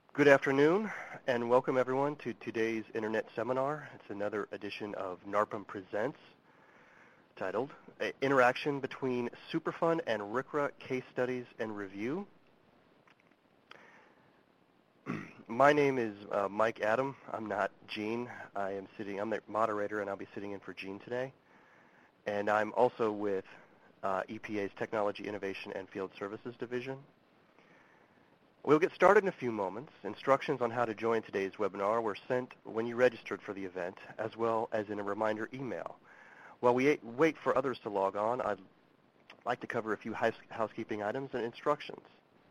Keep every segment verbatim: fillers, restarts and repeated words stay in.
Good afternoon, and welcome everyone to today's Internet Seminar. It's another edition of NARPM Presents, titled Interaction Between Superfund and R C R A Case Studies and Review. My name is uh, Mike Adam. I'm not Gene. I am sitting, I'm the moderator, and I'll be sitting in for Gene today. And I'm also with uh, E P A's Technology Innovation and Field Services Division. We'll get started in a few moments. Instructions on how to join today's webinar were sent when you registered for the event, as well as in a reminder email. While we wait for others to log on, I'd like to cover a few housekeeping items and instructions.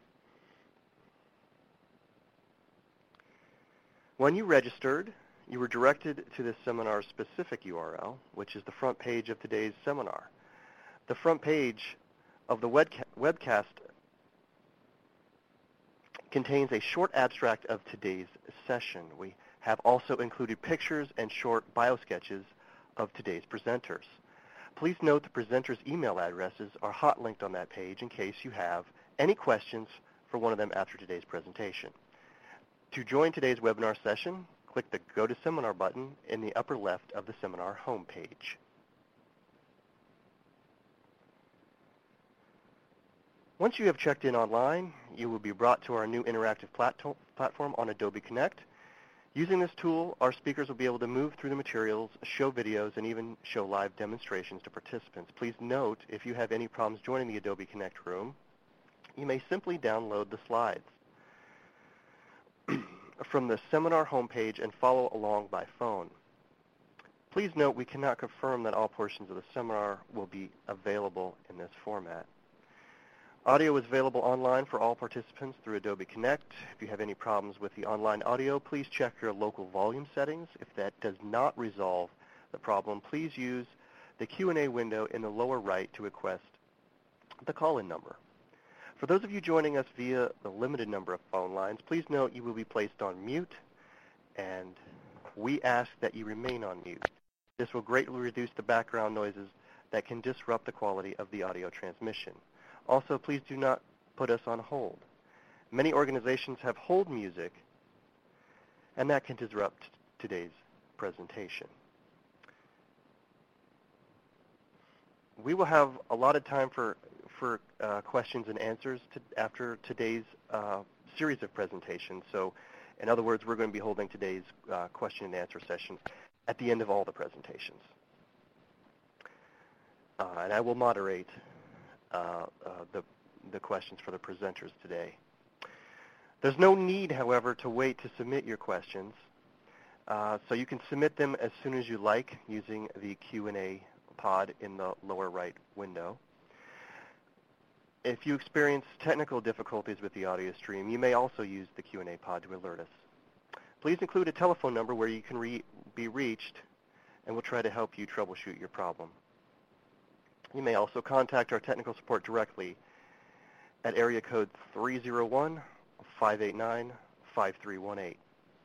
When you registered, you were directed to the seminar's specific U R L, which is the front page of today's seminar. The front page of the webca- webcast contains a short abstract of today's session. We have also included pictures and short bio-sketches of today's presenters. Please note the presenters' email addresses are hot linked on that page in case you have any questions for one of them after today's presentation. To join today's webinar session, click the Go to Seminar button in the upper left of the seminar homepage. Once you have checked in online, you will be brought to our new interactive plat- platform on Adobe Connect. Using this tool, our speakers will be able to move through the materials, show videos, and even show live demonstrations to participants. Please note, if you have any problems joining the Adobe Connect room, you may simply download the slides from the seminar homepage and follow along by phone. Please note we cannot confirm that all portions of the seminar will be available in this format. Audio is available online for all participants through Adobe Connect. If you have any problems with the online audio, please check your local volume settings. If that does not resolve the problem, please use the Q and A window in the lower right to request the call-in number. For those of you joining us via the limited number of phone lines, please note you will be placed on mute, and we ask that you remain on mute. This will greatly reduce the background noises that can disrupt the quality of the audio transmission. Also, please do not put us on hold. Many organizations have hold music, and that can disrupt today's presentation. We will have allotted time for, for uh, questions and answers to, after today's uh, series of presentations. So, in other words, we're going to be holding today's uh, question and answer session at the end of all the presentations. Uh, and I will moderate Uh, uh, the, the questions for the presenters today. There's no need, however, to wait to submit your questions, uh, so you can submit them as soon as you like using the Q and A pod in the lower right window. If you experience technical difficulties with the audio stream, you may also use the Q and A pod to alert us. Please include a telephone number where you can re- be reached, and we'll try to help you troubleshoot your problem. You may also contact our technical support directly at area code three oh one, five eight nine, five three one eight.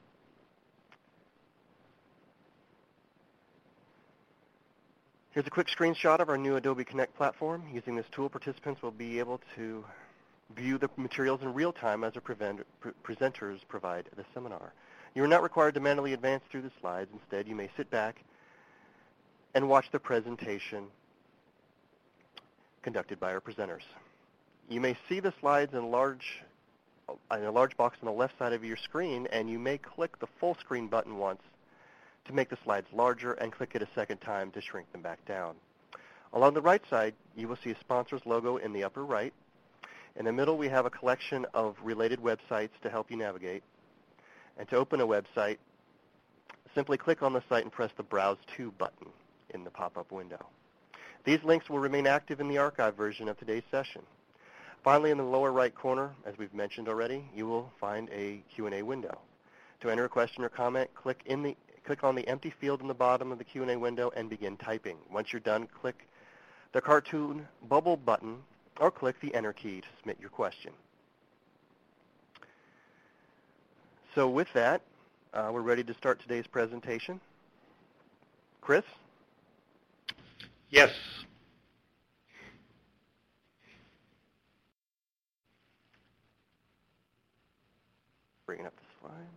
Here's a quick screenshot of our new Adobe Connect platform. Using this tool, participants will be able to view the materials in real time as our prevent- pre- presenters provide the seminar. You are not required to manually advance through the slides. Instead, you may sit back and watch the presentation conducted by our presenters. You may see the slides in, large, in a large box on the left side of your screen, and you may click the full screen button once to make the slides larger and click it a second time to shrink them back down. Along the right side, you will see a sponsor's logo in the upper right. In the middle, we have a collection of related websites to help you navigate. And to open a website, simply click on the site and press the Browse To button in the pop-up window. These links will remain active in the archive version of today's session. Finally, in the lower right corner, as we've mentioned already, you will find a Q and A window. To enter a question or comment, click, in the, click on the empty field in the bottom of the Q and A window and begin typing. Once you're done, click the cartoon bubble button or click the Enter key to submit your question. So with that, uh, we're ready to start today's presentation. Chris? Yes. Bringing up the slides.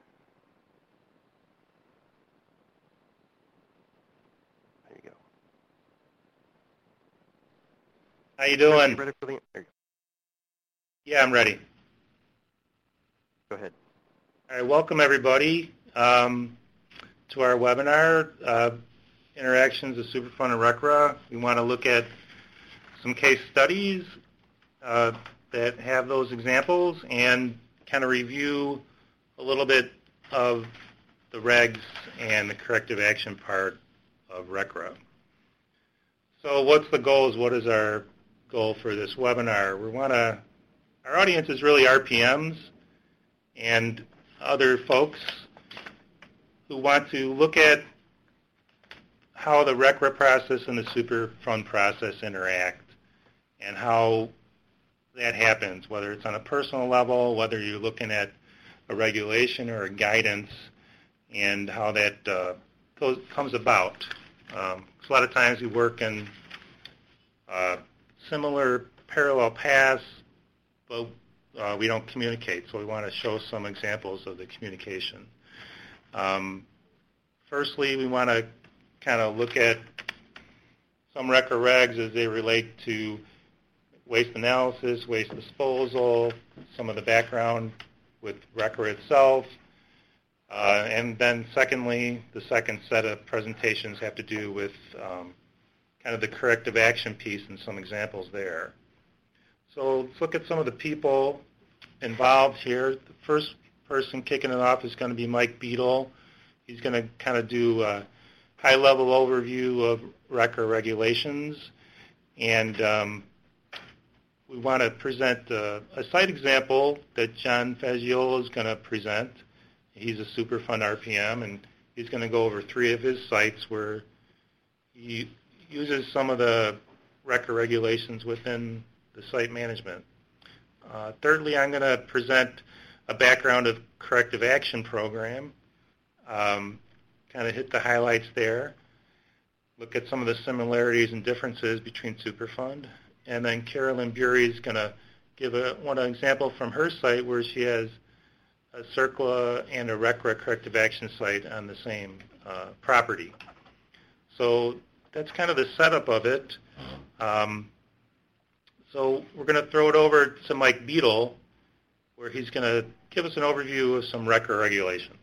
There you go. How you Chris, doing? you ready for the, there you Yeah, I'm ready. go. Go ahead. All right, welcome everybody um, to our webinar, uh, Interactions of Superfund and R C R A. We want to look at some case studies uh, that have those examples and kind of review a little bit of the regs and the corrective action part of R C R A. So what's the goals? What is our goal for this webinar? We want to, our audience is really R P Ms and other folks who want to look at how the R C R A process and the Superfund process interact and how that happens, whether it's on a personal level, whether you're looking at a regulation or a guidance, and how that uh, goes, comes about. Um, 'cause a lot of times we work in uh, similar parallel paths, but uh, we don't communicate, so we want to show some examples of the communication. Um, firstly, we want to kind of look at some R C R A regs as they relate to waste analysis, waste disposal, some of the background with R C R A itself. Uh, and then secondly, the second set of presentations have to do with um, kind of the corrective action piece and some examples there. So let's look at some of the people involved here. The first person kicking it off is going to be Mike Beadle. He's going to kind of do a high-level overview of R C R A regulations, and um, we want to present a, a site example that John Fagiolo is going to present. He's a Superfund R P M, and he's going to go over three of his sites where he uses some of the R C R A regulations within the site management. Uh, thirdly, I'm going to present a background of corrective action program, um, kind of hit the highlights there, look at some of the similarities and differences between Superfund, and then Carolyn Bury is going to give a, one example from her site where she has a CERCLA and a R C R A corrective action site on the same uh, property. So that's kind of the setup of it. Um, so we're going to throw it over to Mike Beadle, where he's going to give us an overview of some R C R A regulations.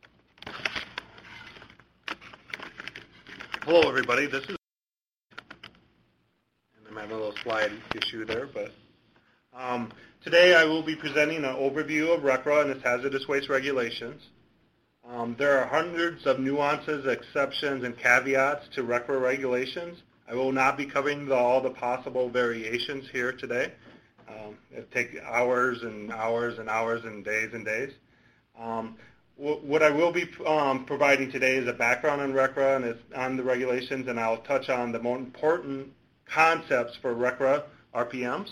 Hello, everybody. This is, and I'm having a little slide issue there, but um, today I will be presenting an overview of R C R A and its hazardous waste regulations. Um, there are hundreds of nuances, exceptions, and caveats to R C R A regulations. I will not be covering the, all the possible variations here today. Um, it takes hours and hours and hours and days and days. Um, wh what I will be um, providing today is a background on R C R A and its, on the regulations, and I'll touch on the more important concepts for R C R A R P Ms.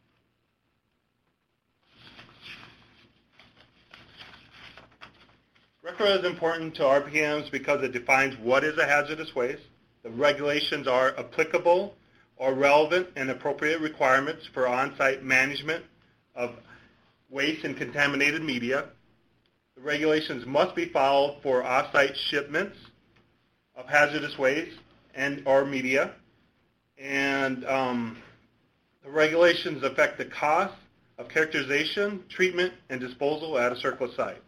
R C R A is important to R P Ms because it defines what is a hazardous waste. The regulations are applicable or relevant and appropriate requirements for on-site management of waste and contaminated media. The regulations must be followed for off-site shipments of hazardous waste and or media. And um, the regulations affect the cost of characterization, treatment, and disposal at a CERCLA site.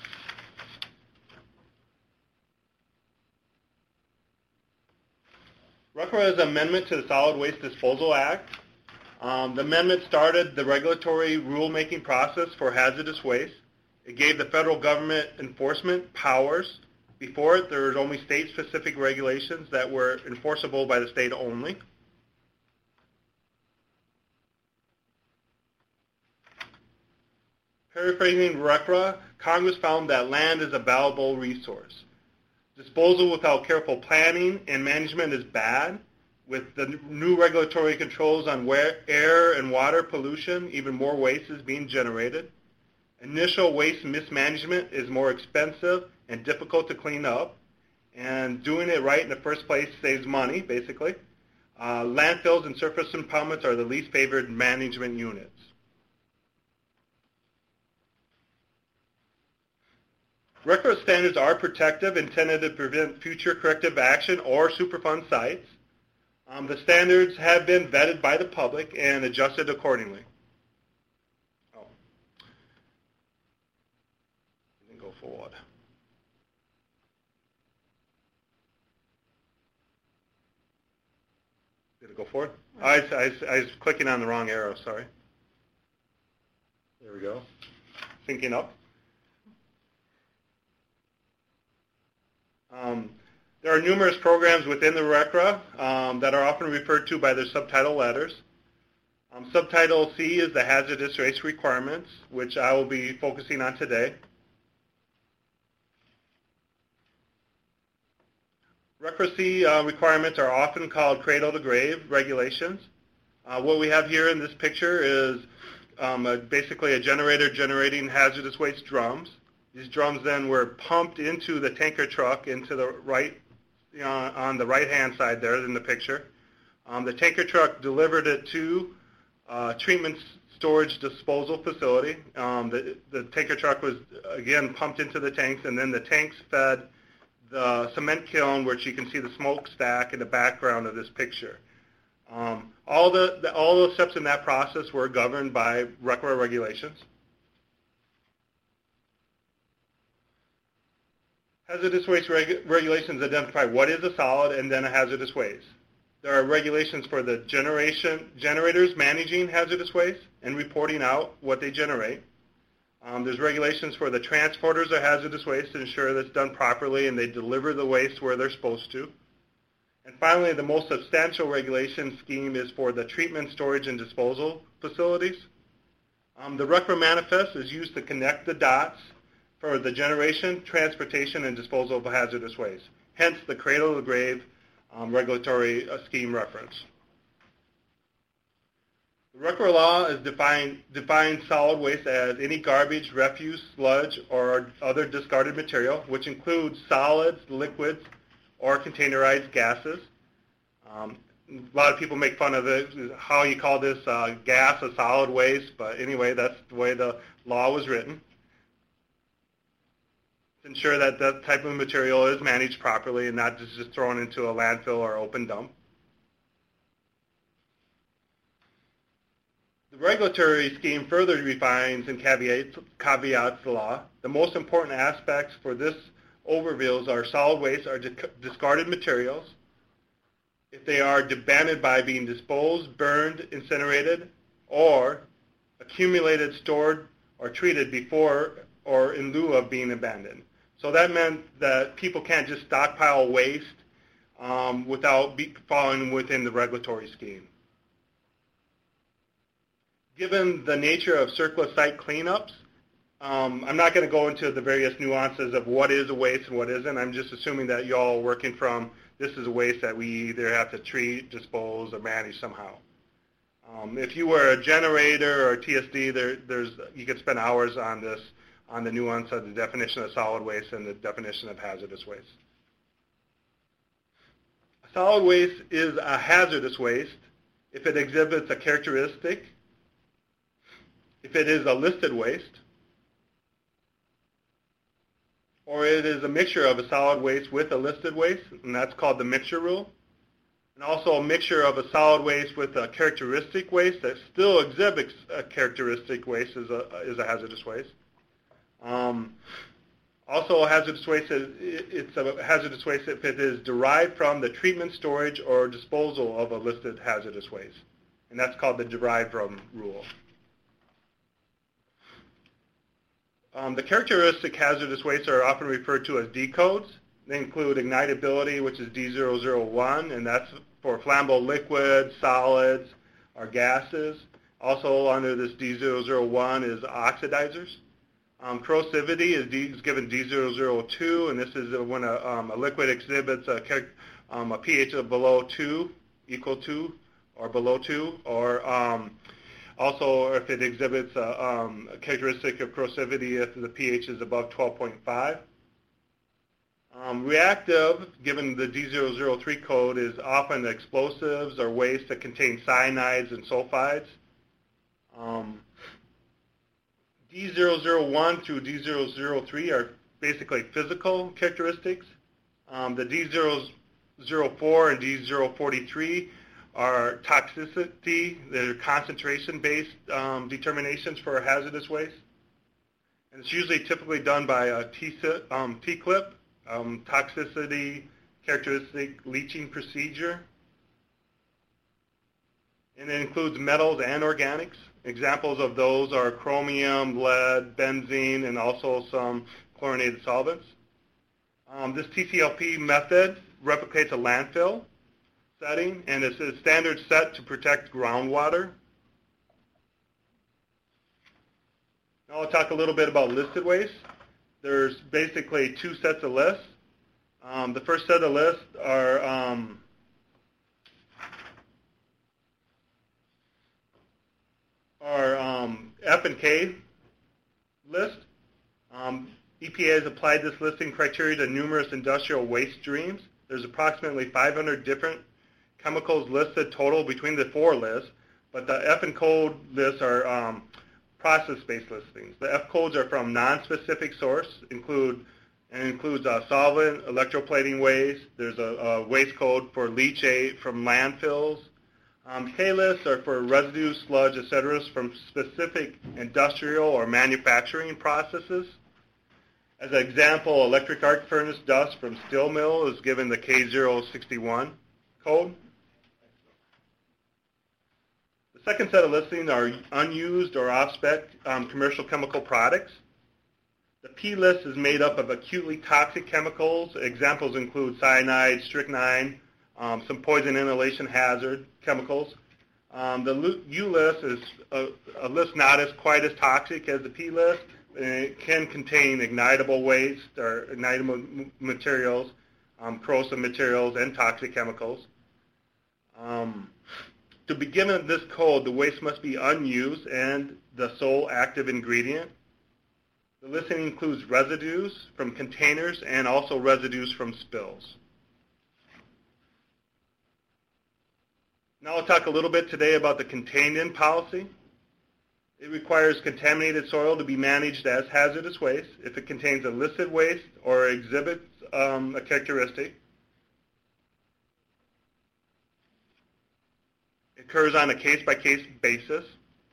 R C R A's amendment to the Solid Waste Disposal Act. Um, the amendment started the regulatory rulemaking process for hazardous waste. It gave the federal government enforcement powers. Before it, there was only state-specific regulations that were enforceable by the state only. Paraphrasing R C R A, Congress found that land is a valuable resource. Disposal without careful planning and management is bad. With the new regulatory controls on where air and water pollution, even more waste is being generated. Initial waste mismanagement is more expensive and difficult to clean up. And doing it right in the first place saves money, basically. Uh, landfills and surface impoundments are the least favored management units. RCRA standards are protective, intended to prevent future corrective action or Superfund sites. Um, the standards have been vetted by the public and adjusted accordingly. Oh. Let me go forward. Did it go forward? I, I, I was clicking on the wrong arrow, sorry. There we go. Syncing up. Um, there are numerous programs within the RCRA um, that are often referred to by their subtitle letters. Um, subtitle C is the hazardous waste requirements, which I will be focusing on today. RCRA C uh, requirements are often called cradle-to-grave regulations. Uh, what we have here in this picture is um, a, basically a generator generating hazardous waste drums. These drums then were pumped into the tanker truck into the right, you know, on the right-hand side there in the picture. Um, the tanker truck delivered it to uh, treatment storage disposal facility. Um, the, the tanker truck was, again, pumped into the tanks, and then the tanks fed the cement kiln, which you can see the smokestack in the background of this picture. Um, all, the, the, all those steps in that process were governed by RCRA regulations. Hazardous waste reg regulations identify what is a solid and then a hazardous waste. There are regulations for the generation generators managing hazardous waste and reporting out what they generate. Um, there's regulations for the transporters of hazardous waste to ensure that's done properly and they deliver the waste where they're supposed to. And finally, the most substantial regulation scheme is for the treatment, storage, and disposal facilities. Um, the RCRA manifest is used to connect the dots for the generation, transportation, and disposal of hazardous waste, hence the cradle-to-grave um, regulatory uh, scheme reference. The RCRA law is defined, defines solid waste as any garbage, refuse, sludge, or other discarded material, which includes solids, liquids, or containerized gases. Um, a lot of people make fun of it, how you call this uh, gas a solid waste, but anyway, that's the way the law was written. To ensure that that type of material is managed properly and not just, just thrown into a landfill or open dump. The regulatory scheme further refines and caveats, caveats the law. The most important aspects for this overview are solid waste are discarded materials. If they are abandoned by being disposed, burned, incinerated, or accumulated, stored, or treated before or in lieu of being abandoned. So that meant that people can't just stockpile waste um, without be falling within the regulatory scheme. Given the nature of CERCLA site cleanups, um, I'm not going to go into the various nuances of what is a waste and what isn't. I'm just assuming that you all are working from this is a waste that we either have to treat, dispose, or manage somehow. Um, if you were a generator or a T S D, there, there's, you could spend hours on this, on the nuance of the definition of solid waste and the definition of hazardous waste. A solid waste is a hazardous waste if it exhibits a characteristic, if it is a listed waste, or it is a mixture of a solid waste with a listed waste, and that's called the mixture rule. And also a mixture of a solid waste with a characteristic waste that still exhibits a characteristic waste is a, is a hazardous waste. Um, also a hazardous waste, is, it's a hazardous waste if it is derived from the treatment, storage, or disposal of a listed hazardous waste. And that's called the derived from rule. Um, the characteristic hazardous wastes are often referred to as D codes. They include ignitability, which is D zero zero one, and that's for flammable liquids, solids, or gases. Also under this D zero zero one is oxidizers. Um, corrosivity is, D, is given D zero zero two, and this is when a, um, a liquid exhibits a, um, a pH of below two, equal to, or below two, or um, also if it exhibits a, um, a characteristic of corrosivity if the pH is above twelve point five. Um, reactive, given the D zero zero three code, is often explosives or waste that contain cyanides and sulfides. Um, D zero zero one through D zero zero three are basically physical characteristics. Um, the D zero zero four and D zero forty-three are toxicity, they're concentration-based um, determinations for hazardous waste. And it's usually typically done by a T um, T CLIP, um, toxicity characteristic leaching procedure. And it includes metals and organics. Examples of those are chromium, lead, benzene, and also some chlorinated solvents. Um, this T C L P method replicates a landfill setting, and it's a standard set to protect groundwater. Now I'll talk a little bit about listed waste. There's basically two sets of lists. Um, the first set of lists are um, are um, F and K list. Um, E P A has applied this listing criteria to numerous industrial waste streams. There's approximately five hundred different chemicals listed total between the four lists, but the F and code lists are um, process-based listings. The F codes are from non-specific source, include and includes uh, solvent, electroplating waste. There's a, a waste code for leachate from landfills. Um, K lists are for residue, sludge, et cetera from specific industrial or manufacturing processes. As an example, electric arc furnace dust from steel mill is given the K zero sixty-one code. The second set of listings are unused or off-spec um, commercial chemical products. The P list is made up of acutely toxic chemicals. Examples include cyanide, strychnine, um, some poison inhalation hazard chemicals. Um, the U list is a, a list not as quite as toxic as the P list. It can contain ignitable waste or ignitable materials, um, corrosive materials, and toxic chemicals. Um, to begin with this code, the waste must be unused and the sole active ingredient. The listing includes residues from containers and also residues from spills. Now I'll talk a little bit today about the contained in policy. It requires contaminated soil to be managed as hazardous waste if it contains illicit waste or exhibits um, a characteristic. It occurs on a case-by-case basis.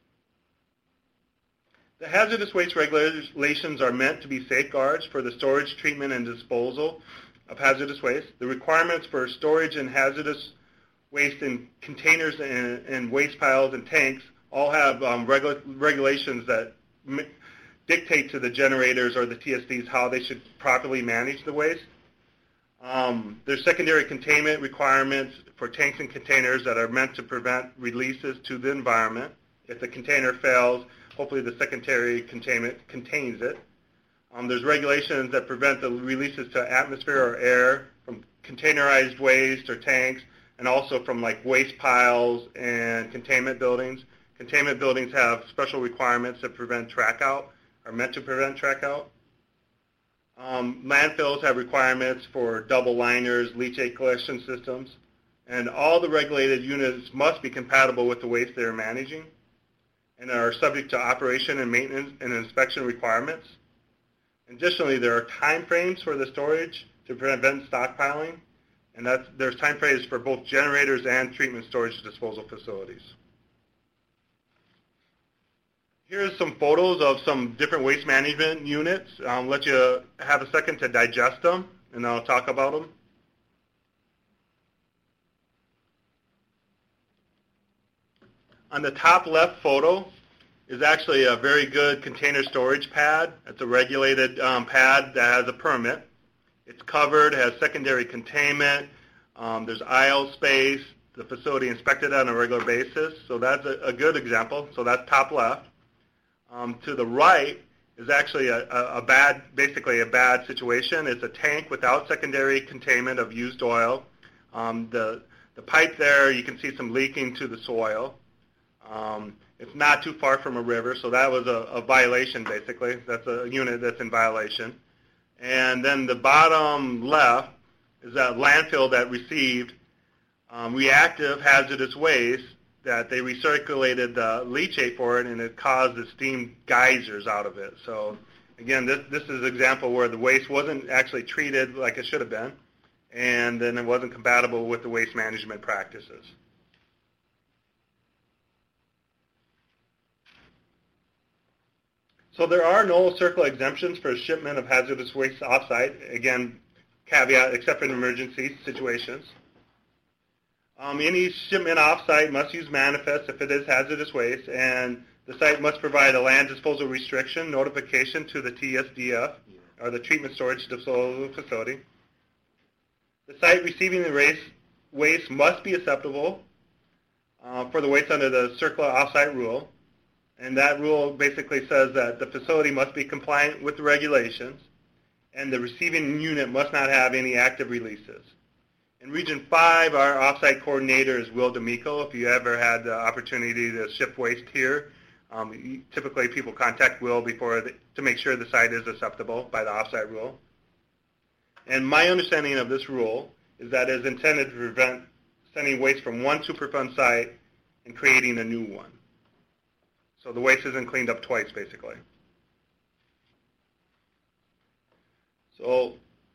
The hazardous waste regulations are meant to be safeguards for the storage, treatment, and disposal of hazardous waste. The requirements for storage and hazardous waste in containers and, and waste piles and tanks all have um, regula- regulations that m- dictate to the generators or the T S Ds how they should properly manage the waste. Um, there's secondary containment requirements for tanks and containers that are meant to prevent releases to the environment. If the container fails, hopefully the secondary containment contains it. Um, there's regulations that prevent the releases to atmosphere or air from containerized waste or tanks, and also from like waste piles and containment buildings. Containment buildings have special requirements that prevent track out, are meant to prevent track out. Um, landfills have requirements for double liners, leachate collection systems, and all the regulated units must be compatible with the waste they're managing and are subject to operation and maintenance and inspection requirements. Additionally, there are time frames for the storage to prevent stockpiling, and that's, there's time frames for both generators and treatment storage disposal facilities. Here's some photos of some different waste management units. I'll let you have a second to digest them, and I'll talk about them. On the top left photo is actually a very good container storage pad. It's a regulated um, pad that has a permit. It's covered, has secondary containment. Um, there's aisle space. The facility inspected on a regular basis. So that's a, a good example. So that's top left. Um, to the right is actually a, a, a bad, basically a bad situation. It's a tank without secondary containment of used oil. Um, the, the pipe there, you can see some leaking to the soil. Um, it's not too far from a river, so that was a, a violation, basically. That's a unit that's in violation. And then the bottom left is a landfill that received um, reactive hazardous waste that they recirculated the leachate for it, and it caused the steam geysers out of it. So Again, this, this is an example where the waste wasn't actually treated like it should have been, and then it wasn't compatible with the waste management practices. So there are no CERCLA exemptions for shipment of hazardous waste offsite. Again, caveat, except in emergency situations. Um, any shipment offsite must use manifest if it is hazardous waste, and the site must provide a land disposal restriction notification to the T S D F, or the Treatment Storage Disposal Facility. The site receiving the waste, waste must be acceptable uh, for the waste under the CERCLA offsite rule. And that rule basically says that the facility must be compliant with the regulations, and the receiving unit must not have any active releases. In Region five, our offsite coordinator is Will D'Amico. If you ever had the opportunity to ship waste here, um, typically people contact Will before the, to make sure the site is acceptable by the offsite rule. And my understanding of this rule is that it is intended to prevent sending waste from one Superfund site and creating a new one. So the waste isn't cleaned up twice, basically. So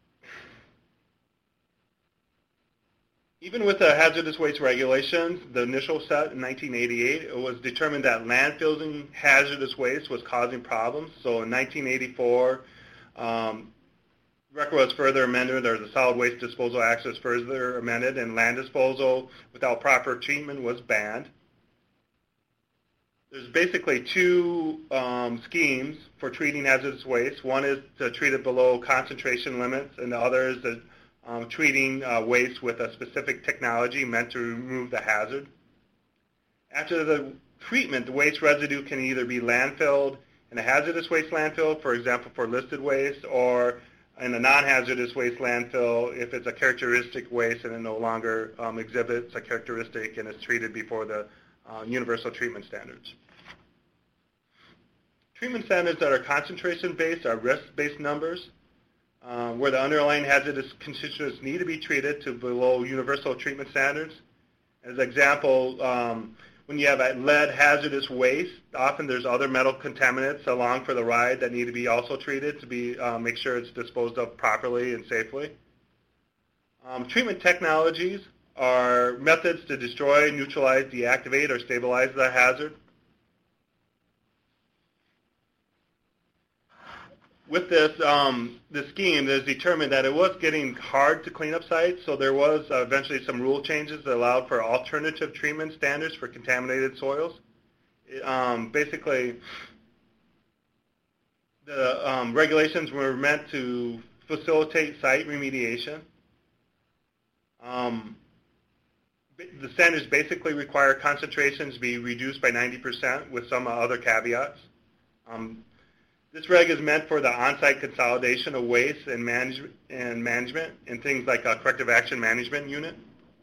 even with the hazardous waste regulations, the initial set in nineteen eighty-eight, it was determined that landfilling hazardous waste was causing problems. So in nineteen eighty-four, um, RCRA was further amended. There was a Solid Waste Disposal Act was further amended, and land disposal without proper treatment was banned. There's basically two um, schemes for treating hazardous waste. One is to treat it below concentration limits, and the other is the, um, treating uh, waste with a specific technology meant to remove the hazard. After the treatment, the waste residue can either be landfilled in a hazardous waste landfill, for example, for listed waste, or in a non-hazardous waste landfill if it's a characteristic waste and it no longer um, exhibits a characteristic and is treated before the uh, universal treatment standards. Treatment standards that are concentration-based are risk-based numbers, uh, where the underlying hazardous constituents need to be treated to below universal treatment standards. As an example, um, when you have a lead hazardous waste, often there's other metal contaminants along for the ride that need to be also treated to be uh, make sure it's disposed of properly and safely. Um, treatment technologies are methods to destroy, neutralize, deactivate, or stabilize the hazard. With this, um, the scheme, it was determined that it was getting hard to clean up sites, so there was uh, eventually some rule changes that allowed for alternative treatment standards for contaminated soils. It, um, basically, the um, regulations were meant to facilitate site remediation. Um, the standards basically require concentrations to be reduced by ninety percent with some other caveats. Um, This reg is meant for the on-site consolidation of waste and, manage and management and things like a corrective action management unit.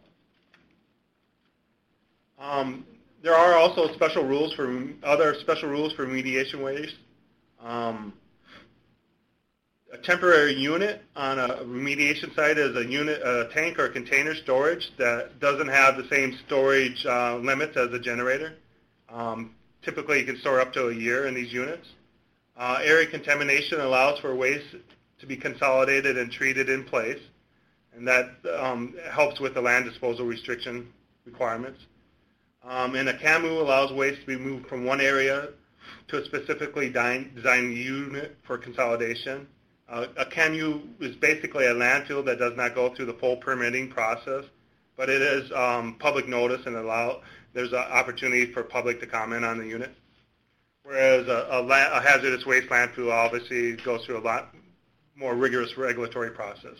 Um, there are also special rules for other special rules for remediation waste. Um, a temporary unit on a remediation site is a unit, a tank or container storage that doesn't have the same storage uh, limits as a generator. Um, typically, you can store up to a year in these units. Uh, area contamination allows for waste to be consolidated and treated in place, and that um, helps with the land disposal restriction requirements. Um, and a C A M U allows waste to be moved from one area to a specifically designed unit for consolidation. Uh, a C A M U is basically a landfill that does not go through the full permitting process, but it is um, public notice and allow there's an opportunity for public to comment on the unit. Whereas a, a, la- a hazardous waste landfill obviously goes through a lot more rigorous regulatory process.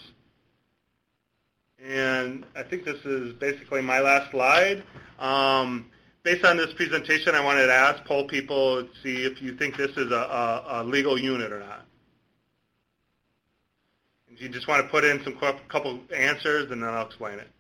And I think this is basically my last slide. Um, based on this presentation, I wanted to ask, poll people, to see if you think this is a, a, a legal unit or not. If you just want to put in some couple answers, and then I'll explain it.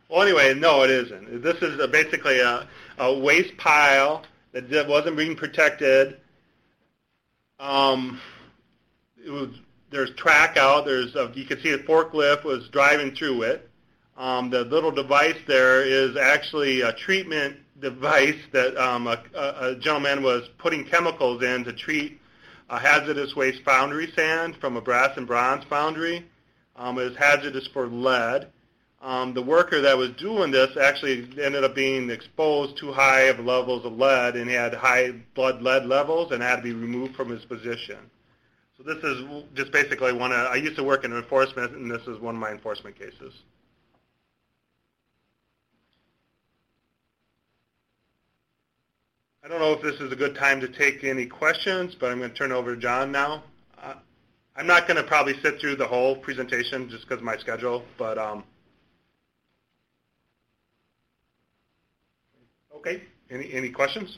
Well, anyway, no, it isn't. This is a, basically a, a waste pile that that wasn't being protected. Um, it was, there's track out. There's a, you can see the forklift was driving through it. Um, the little device there is actually a treatment device that um, a, a gentleman was putting chemicals in to treat a hazardous waste foundry sand from a brass and bronze foundry. Um, it is hazardous for lead. Um, the worker that was doing this actually ended up being exposed too high of levels of lead, and he had high blood lead levels and had to be removed from his position. So this is just basically one of, I used to work in enforcement, and this is one of my enforcement cases. I don't know if this is a good time to take any questions, but I'm going to turn it over to John now. Uh, I'm not going to probably sit through the whole presentation just because of my schedule, but um, okay. Any any questions?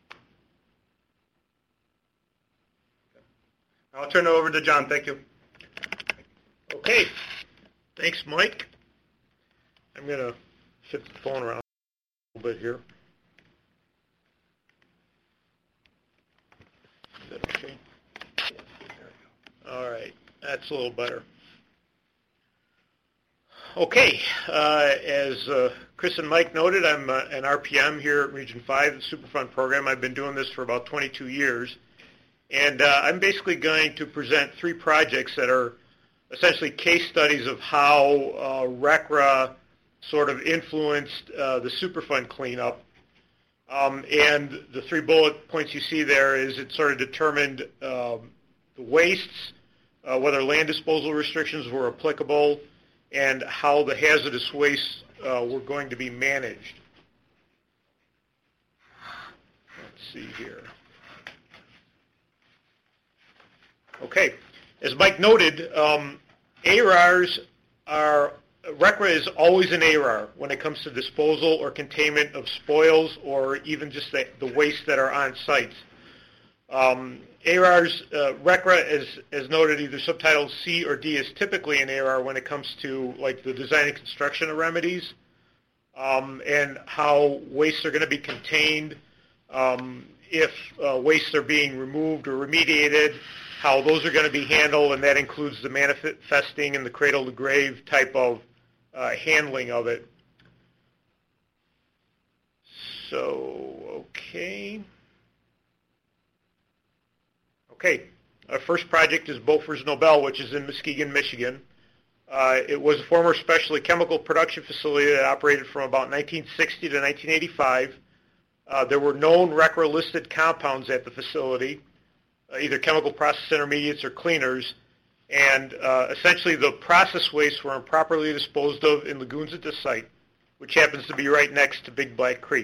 I'll turn it over to John. Thank you. Okay. Thanks, Mike. I'm going to shift the phone around a little bit here. Is that okay? All right. That's a little better. Okay. Uh, as uh, Chris and Mike noted, I'm uh, an R P M here at Region five, the Superfund program. I've been doing this for about twenty-two years. And uh, I'm basically going to present three projects that are essentially case studies of how uh, R C R A sort of influenced uh, the Superfund cleanup. Um, and the three bullet points you see there is it sort of determined um, the wastes, uh, whether land disposal restrictions were applicable, and how the hazardous wastes uh, were going to be managed. Let's see here. Okay. As Mike noted, um, A R Rs are, R C R A is always an A R R when it comes to disposal or containment of spoils or even just the, the waste that are on sites. Um, A R Rs, uh, R C R A, as, as noted, either subtitle C or D is typically an A R R when it comes to like the design and construction of remedies um, and how wastes are going to be contained, um, if uh, wastes are being removed or remediated, how those are going to be handled, and that includes the manifesting and the cradle-to-grave type of uh, handling of it. So, okay. Okay, our first project is Bofors Nobel, which is in Muskegon, Michigan. Uh, it was a former specialty chemical production facility that operated from about nineteen sixty to nineteen eighty-five. Uh, there were known R C R A-listed compounds at the facility, Uh, either chemical process intermediates or cleaners, and uh, essentially the process wastes were improperly disposed of in lagoons at the site, which happens to be right next to Big Black Creek.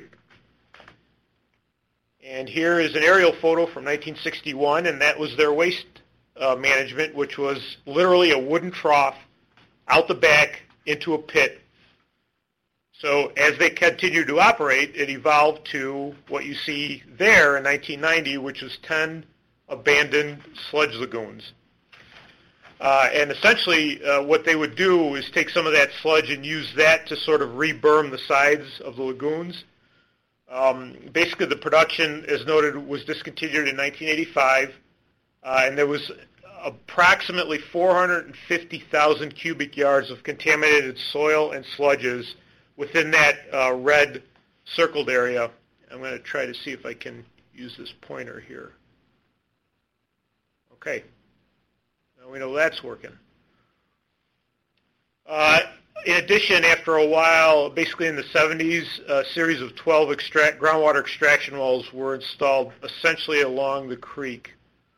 And here is an aerial photo from nineteen sixty-one, and that was their waste uh, management, which was literally a wooden trough out the back into a pit. So as they continued to operate, it evolved to what you see there in nineteen ninety, which was ten abandoned sludge lagoons. Uh, and essentially uh, what they would do is take some of that sludge and use that to sort of re-berm the sides of the lagoons. Um, basically the production, as noted, was discontinued in nineteen eighty-five, uh, and there was approximately four hundred fifty thousand cubic yards of contaminated soil and sludges within that uh, red circled area. I'm going to try to see if I can use this pointer here. Okay, now we know that's working. Uh, in addition, after a while, basically in the seventies, a series of twelve extract, groundwater extraction wells were installed essentially along the creek.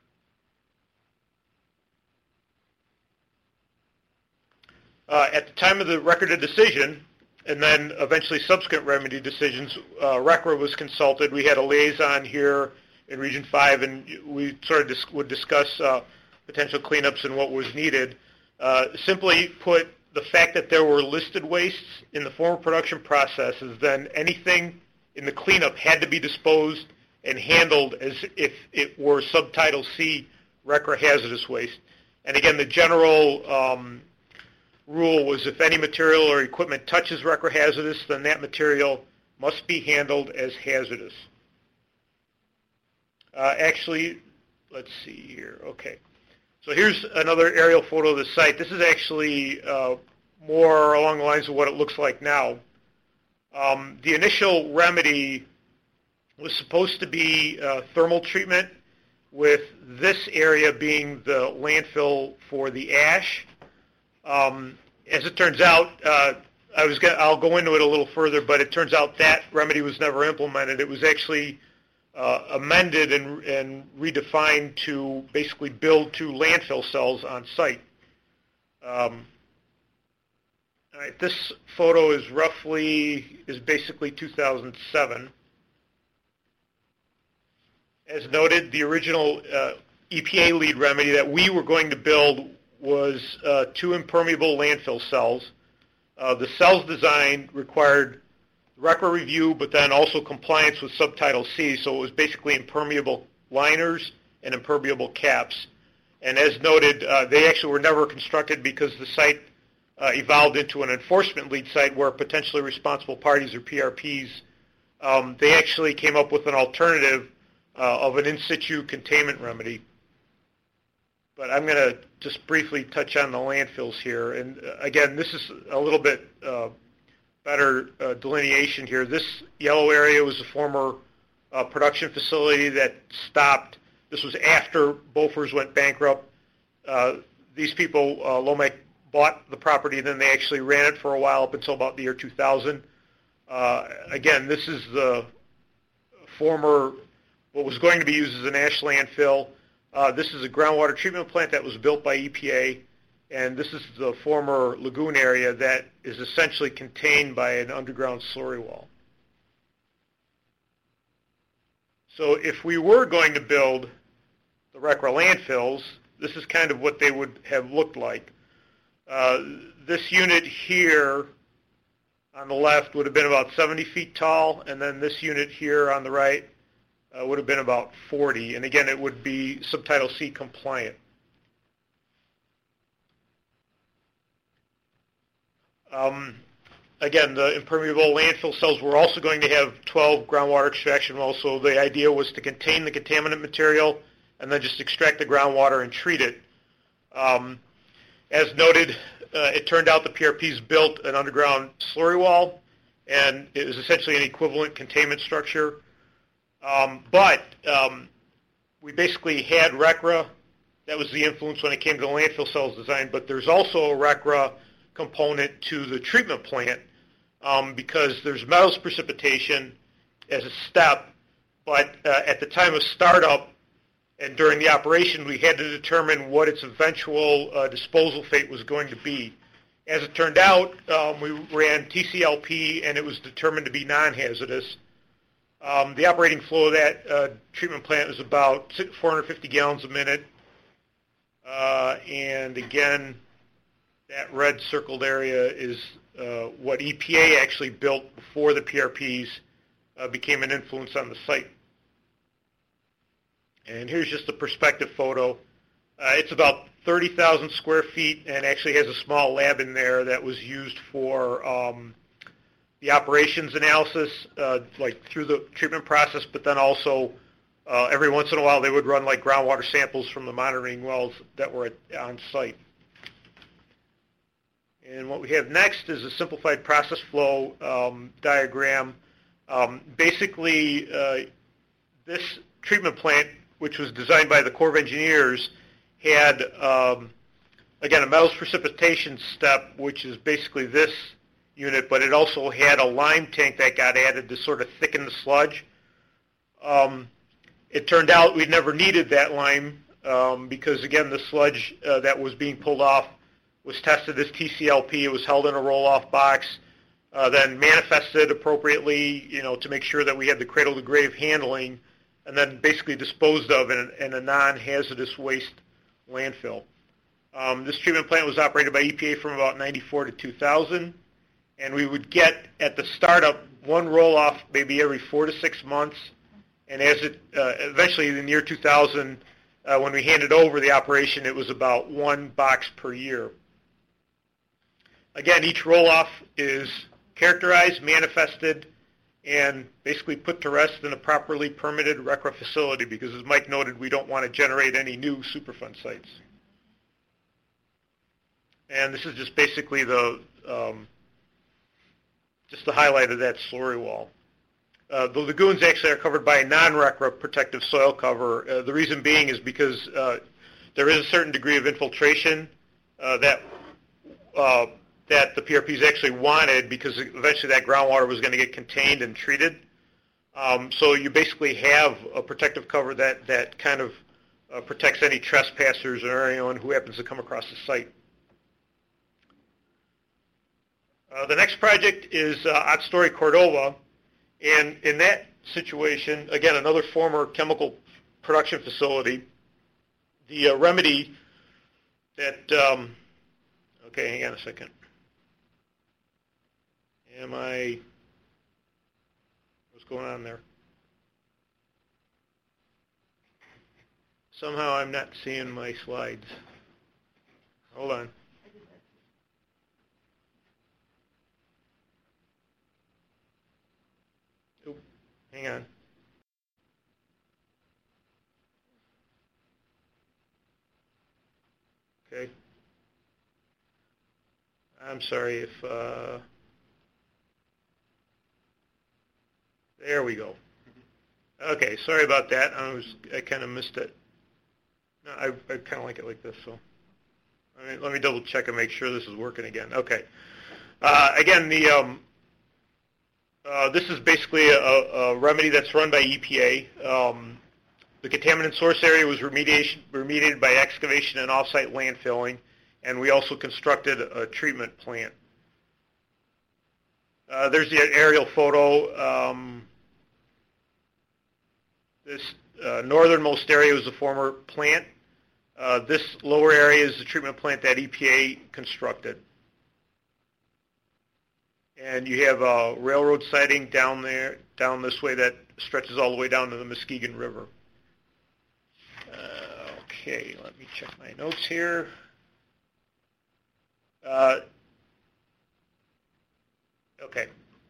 Uh, at the time of the record of decision, and then eventually subsequent remedy decisions, uh, R C R A was consulted. We had a liaison here in Region five, and we sort of dis- would discuss uh, potential cleanups and what was needed. Uh, simply put, the fact that there were listed wastes in the former production processes, then anything in the cleanup had to be disposed and handled as if it were subtitle C, R C R A hazardous waste. And again, the general um, rule was if any material or equipment touches RCRA hazardous, then that material must be handled as hazardous. Uh, actually, let's see here. Okay. So here's another aerial photo of the site. This is actually uh, more along the lines of what it looks like now. Um, the initial remedy was supposed to be uh, thermal treatment, with this area being the landfill for the ash. Um, as it turns out, uh, I was gonna, I'll go into it a little further, but it turns out that remedy was never implemented. It was actually uh, amended and, and redefined to basically build two landfill cells on site. Um, all right, this photo is roughly, is basically two thousand seven. As noted, the original uh, E P A lead remedy that we were going to build was uh, two impermeable landfill cells. Uh, the cells design required RCRA review, but then also compliance with Subtitle C, so it was basically impermeable liners and impermeable caps. And as noted, uh, they actually were never constructed because the site uh, evolved into an enforcement lead site where potentially responsible parties or P R Ps, um, they actually came up with an alternative uh, of an in situ containment remedy. But I'm going to just briefly touch on the landfills here. And uh, again, this is a little bit uh, better uh, delineation here. This yellow area was a former uh, production facility that stopped. This was after Bofors went bankrupt. Uh, these people, uh, Lomac, bought the property, then they actually ran it for a while up until about the year two thousand. Uh, again, this is the former, what was going to be used as an ash landfill. Uh, this is a groundwater treatment plant that was built by E P A, and this is the former lagoon area that is essentially contained by an underground slurry wall. So if we were going to build the RCRA landfills, this is kind of what they would have looked like. Uh, this unit here on the left would have been about seventy feet tall, and then this unit here on the right Uh, would have been about forty, and again, it would be Subtitle C compliant. Um, again, the impermeable landfill cells were also going to have twelve groundwater extraction wells, so the idea was to contain the contaminant material and then just extract the groundwater and treat it. Um, as noted, uh, it turned out the P R Ps built an underground slurry wall, and it was essentially an equivalent containment structure. Um, but um, we basically had RCRA. That was the influence when it came to the landfill cells design, but there's also a RCRA component to the treatment plant um, because there's metals precipitation as a step, but uh, at the time of startup and during the operation, we had to determine what its eventual uh, disposal fate was going to be. As it turned out, um, we ran T C L P, and it was determined to be non-hazardous. Um, the operating flow of that uh, treatment plant was about four hundred fifty gallons a minute. Uh, and again, that red circled area is uh, what E P A actually built before the P R Ps uh, became an influence on the site. And here's just a perspective photo. Uh, it's about thirty thousand square feet and actually has a small lab in there that was used for um, the operations analysis, uh, like through the treatment process, but then also uh, every once in a while they would run like groundwater samples from the monitoring wells that were at, on site. And what we have next is a simplified process flow um, diagram. Um, basically, uh, this treatment plant, which was designed by the Corps of Engineers, had, um, again, a metals precipitation step, which is basically this unit, but it also had a lime tank that got added to sort of thicken the sludge. Um, it turned out we never needed that lime um, because, again, the sludge uh, that was being pulled off was tested as T C L P. It was held in a roll-off box, uh, then manifested appropriately, you know, to make sure that we had the cradle-to-grave handling, and then basically disposed of in a, in a non-hazardous waste landfill. Um, this treatment plant was operated by E P A from about ninety-four to two thousand. And we would get, at the startup, one roll-off maybe every four to six months. And as it, uh, eventually in the year two thousand, uh, when we handed over the operation, it was about one box per year. Again, each roll-off is characterized, manifested, and basically put to rest in a properly permitted R C R A facility because, as Mike noted, we don't want to generate any new Superfund sites. And this is just basically the um, just the highlight of that slurry wall. Uh, the lagoons actually are covered by a non-R C R A protective soil cover. Uh, the reason being is because uh, there is a certain degree of infiltration uh, that uh, that the P R Ps actually wanted because eventually that groundwater was going to get contained and treated. Um, so you basically have a protective cover that, that kind of uh, protects any trespassers or anyone who happens to come across the site. Uh, the next project is uh, Ottstory Cordova, and in that situation, again, another former chemical production facility, the uh, remedy that, um, okay, hang on a second. Am I, what's going on there? Somehow I'm not seeing my slides. Hold on. Oop, hang on. Okay. I'm sorry if, uh, there we go. Okay, sorry about that. I was I kind of missed it. No, I I kind of like it like this. So, I mean, let me double check and make sure this is working again. Okay. Uh, again, the um, uh, this is basically a, a remedy that's run by E P A. Um, the contaminant source area was remediation remediated by excavation and off-site landfilling, and we also constructed a treatment plant. Uh, there's the aerial photo. Um, this uh, northernmost area was the former plant. Uh, this lower area is the treatment plant that E P A constructed. And you have a railroad siding down there, down this way that stretches all the way down to the Muskegon River. Uh, okay, let me check my notes here. Uh, okay.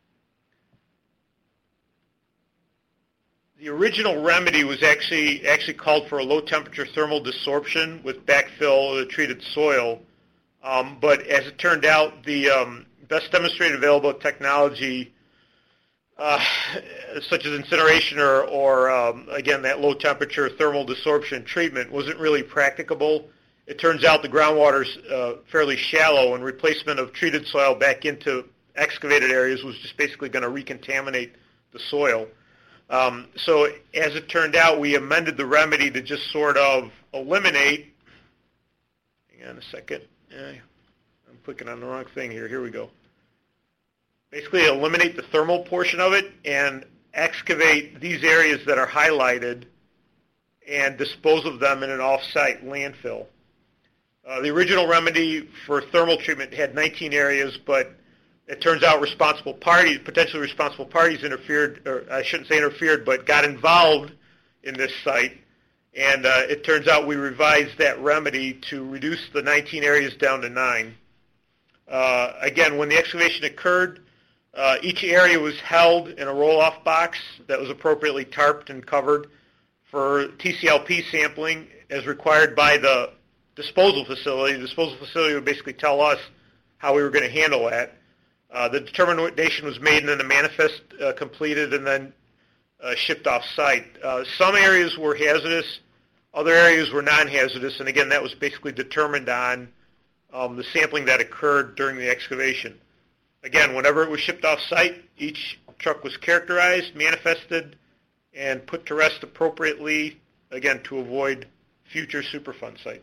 The original remedy was actually actually called for a low temperature thermal desorption with backfill of the treated soil. Um, but as it turned out, the um, best demonstrated available technology, uh, such as incineration or, or um, again, that low temperature thermal desorption treatment, wasn't really practicable. It turns out the groundwater's uh, fairly shallow, and replacement of treated soil back into excavated areas was just basically going to recontaminate the soil. Um, so as it turned out, we amended the remedy to just sort of eliminate, hang on a second, yeah, I'm clicking on the wrong thing here, here we go. Basically eliminate the thermal portion of it and excavate these areas that are highlighted and dispose of them in an off-site landfill. Uh, the original remedy for thermal treatment had nineteen areas, but it turns out responsible parties, potentially responsible parties interfered, or I shouldn't say interfered, but got involved in this site. And uh, it turns out we revised that remedy to reduce the nineteen areas down to nine. Uh, again, when the excavation occurred, uh, each area was held in a roll-off box that was appropriately tarped and covered for T C L P sampling as required by the disposal facility. The disposal facility would basically tell us how we were going to handle that. Uh, the determination was made and then the manifest uh, completed and then uh, shipped off-site. Uh, some areas were hazardous, other areas were non-hazardous, and again, that was basically determined on um, the sampling that occurred during the excavation. Again, whenever it was shipped off-site, each truck was characterized, manifested, and put to rest appropriately, again, to avoid future Superfund sites.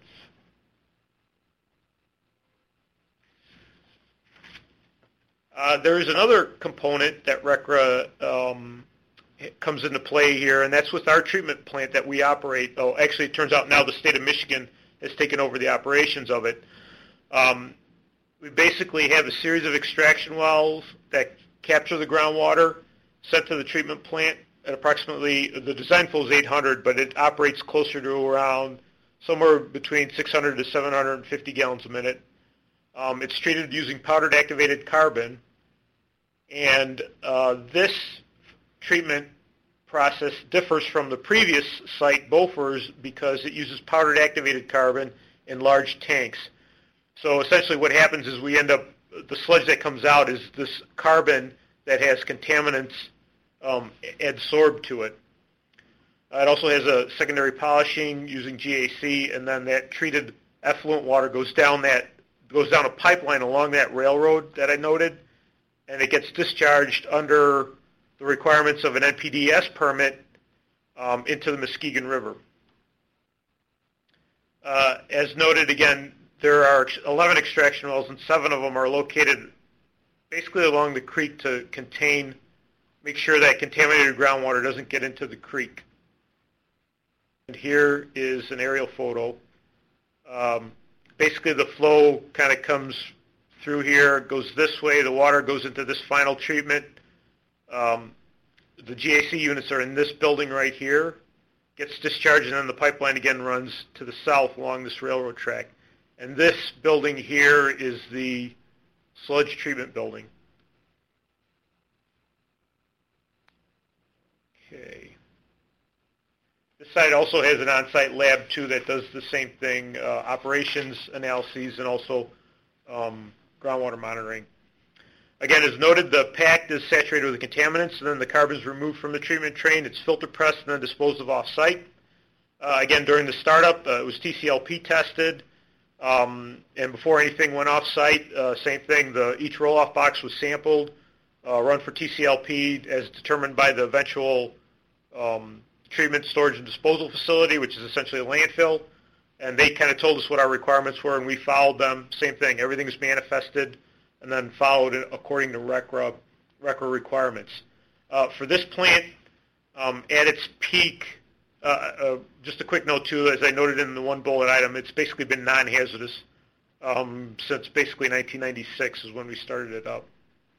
Uh, there is another component that R C R A um, comes into play here, and that's with our treatment plant that we operate. Oh, actually, it turns out now the state of Michigan has taken over the operations of it. Um, we basically have a series of extraction wells that capture the groundwater, sent to the treatment plant at approximately, the design flow is eight hundred, but it operates closer to around somewhere between six hundred to seven hundred fifty gallons a minute. Um, it's treated using powdered activated carbon, and uh, this treatment process differs from the previous site, Beaufors, because it uses powdered activated carbon in large tanks. So essentially what happens is we end up, the sludge that comes out is this carbon that has contaminants um, adsorbed to it. Uh, it also has a secondary polishing using G A C, and then that treated effluent water goes down that goes down a pipeline along that railroad that I noted, and it gets discharged under the requirements of an N P D E S permit um, into the Muskegon River. Uh, as noted, again, there are eleven extraction wells, and seven of them are located basically along the creek to contain, make sure that contaminated groundwater doesn't get into the creek. And here is an aerial photo. Um, basically, the flow kind of comes through here, goes this way. The water goes into this final treatment. Um, the G A C units are in this building right here, gets discharged, and then the pipeline again runs to the south along this railroad track. And this building here is the sludge treatment building. Okay. This site also has an on-site lab, too, that does the same thing, uh, operations analyses and also um, groundwater monitoring. Again, as noted, the pact is saturated with contaminants, and then the carbon is removed from the treatment train. It's filter pressed and then disposed of off-site. Uh, again, during the startup, uh, it was T C L P tested, um, and before anything went off-site, uh, same thing. The each roll-off box was sampled, uh, run for T C L P as determined by the eventual um, treatment, storage, and disposal facility, which is essentially a landfill. And they kind of told us what our requirements were, and we followed them. Same thing. Everything is manifested and then followed it according to R C R A, R C R A requirements. Uh, for this plant, um, at its peak, uh, uh, just a quick note, too, as I noted in the one bullet item, it's basically been non-hazardous um, since basically nineteen ninety-six is when we started it up.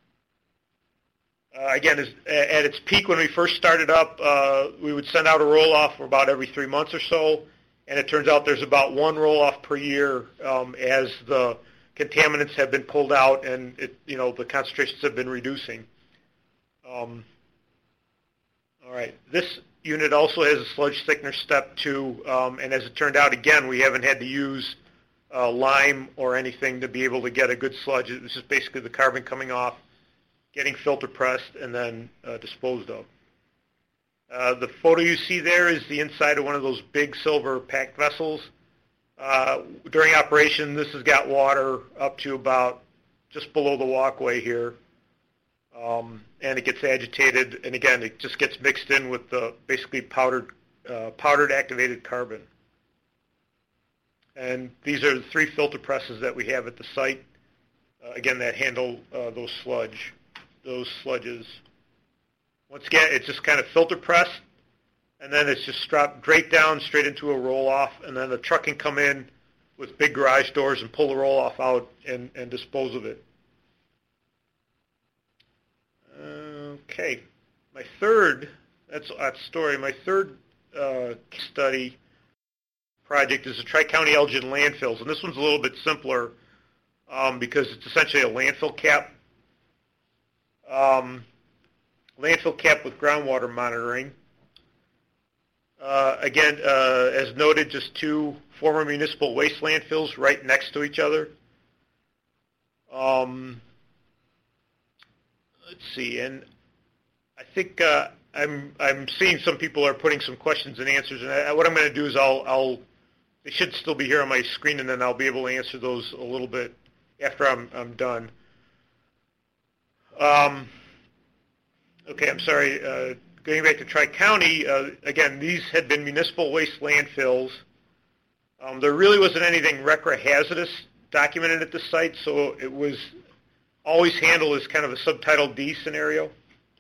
Uh, again, as, at its peak when we first started up, uh, we would send out a roll-off for about every three months or so, and it turns out there's about one roll-off per year um, as the contaminants have been pulled out and it, you know, the concentrations have been reducing. Um, all right, this unit also has a sludge thickener step two, um, and as it turned out, again, we haven't had to use uh, lime or anything to be able to get a good sludge. It was just basically the carbon coming off, getting filter pressed, and then uh, disposed of. Uh, the photo you see there is the inside of one of those big silver packed vessels. Uh, during operation, this has got water up to about just below the walkway here, um, and it gets agitated, and again, it just gets mixed in with the basically powdered, uh, powdered activated carbon. And these are the three filter presses that we have at the site, uh, again, that handle uh, those sludge. those sludges. Once again, it's just kind of filter pressed, and then it's just dropped straight down, straight into a roll-off, and then the truck can come in with big garage doors and pull the roll-off out and, and dispose of it. Okay, my third, that's that story, my third uh, study project is the Tri-County Elgin landfills, and this one's a little bit simpler um, because it's essentially a landfill cap. Um, landfill cap with groundwater monitoring. Uh, again, uh, as noted, just two former municipal waste landfills right next to each other. Um, let's see, and I think uh, I'm I'm seeing some people are putting some questions and answers, and I, what I'm going to do is I'll I'll they should still be here on my screen, and then I'll be able to answer those a little bit after I'm I'm done. Um, okay, I'm sorry. Uh, going back to Tri-County, uh, again, these had been municipal waste landfills. Um, there really wasn't anything R C R A hazardous documented at the site, so it was always handled as kind of a Subtitle D scenario.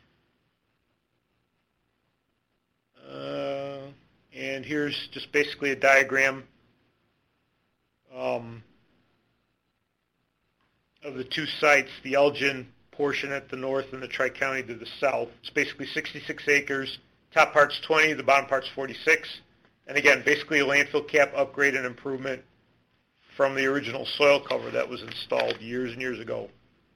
Uh, and here's just basically a diagram um, of the two sites, the Elgin portion at the north and the Tri-County to the south. It's basically sixty-six acres. Top part's twenty, the bottom part's forty-six. And again, basically a landfill cap upgrade and improvement from the original soil cover that was installed years and years ago.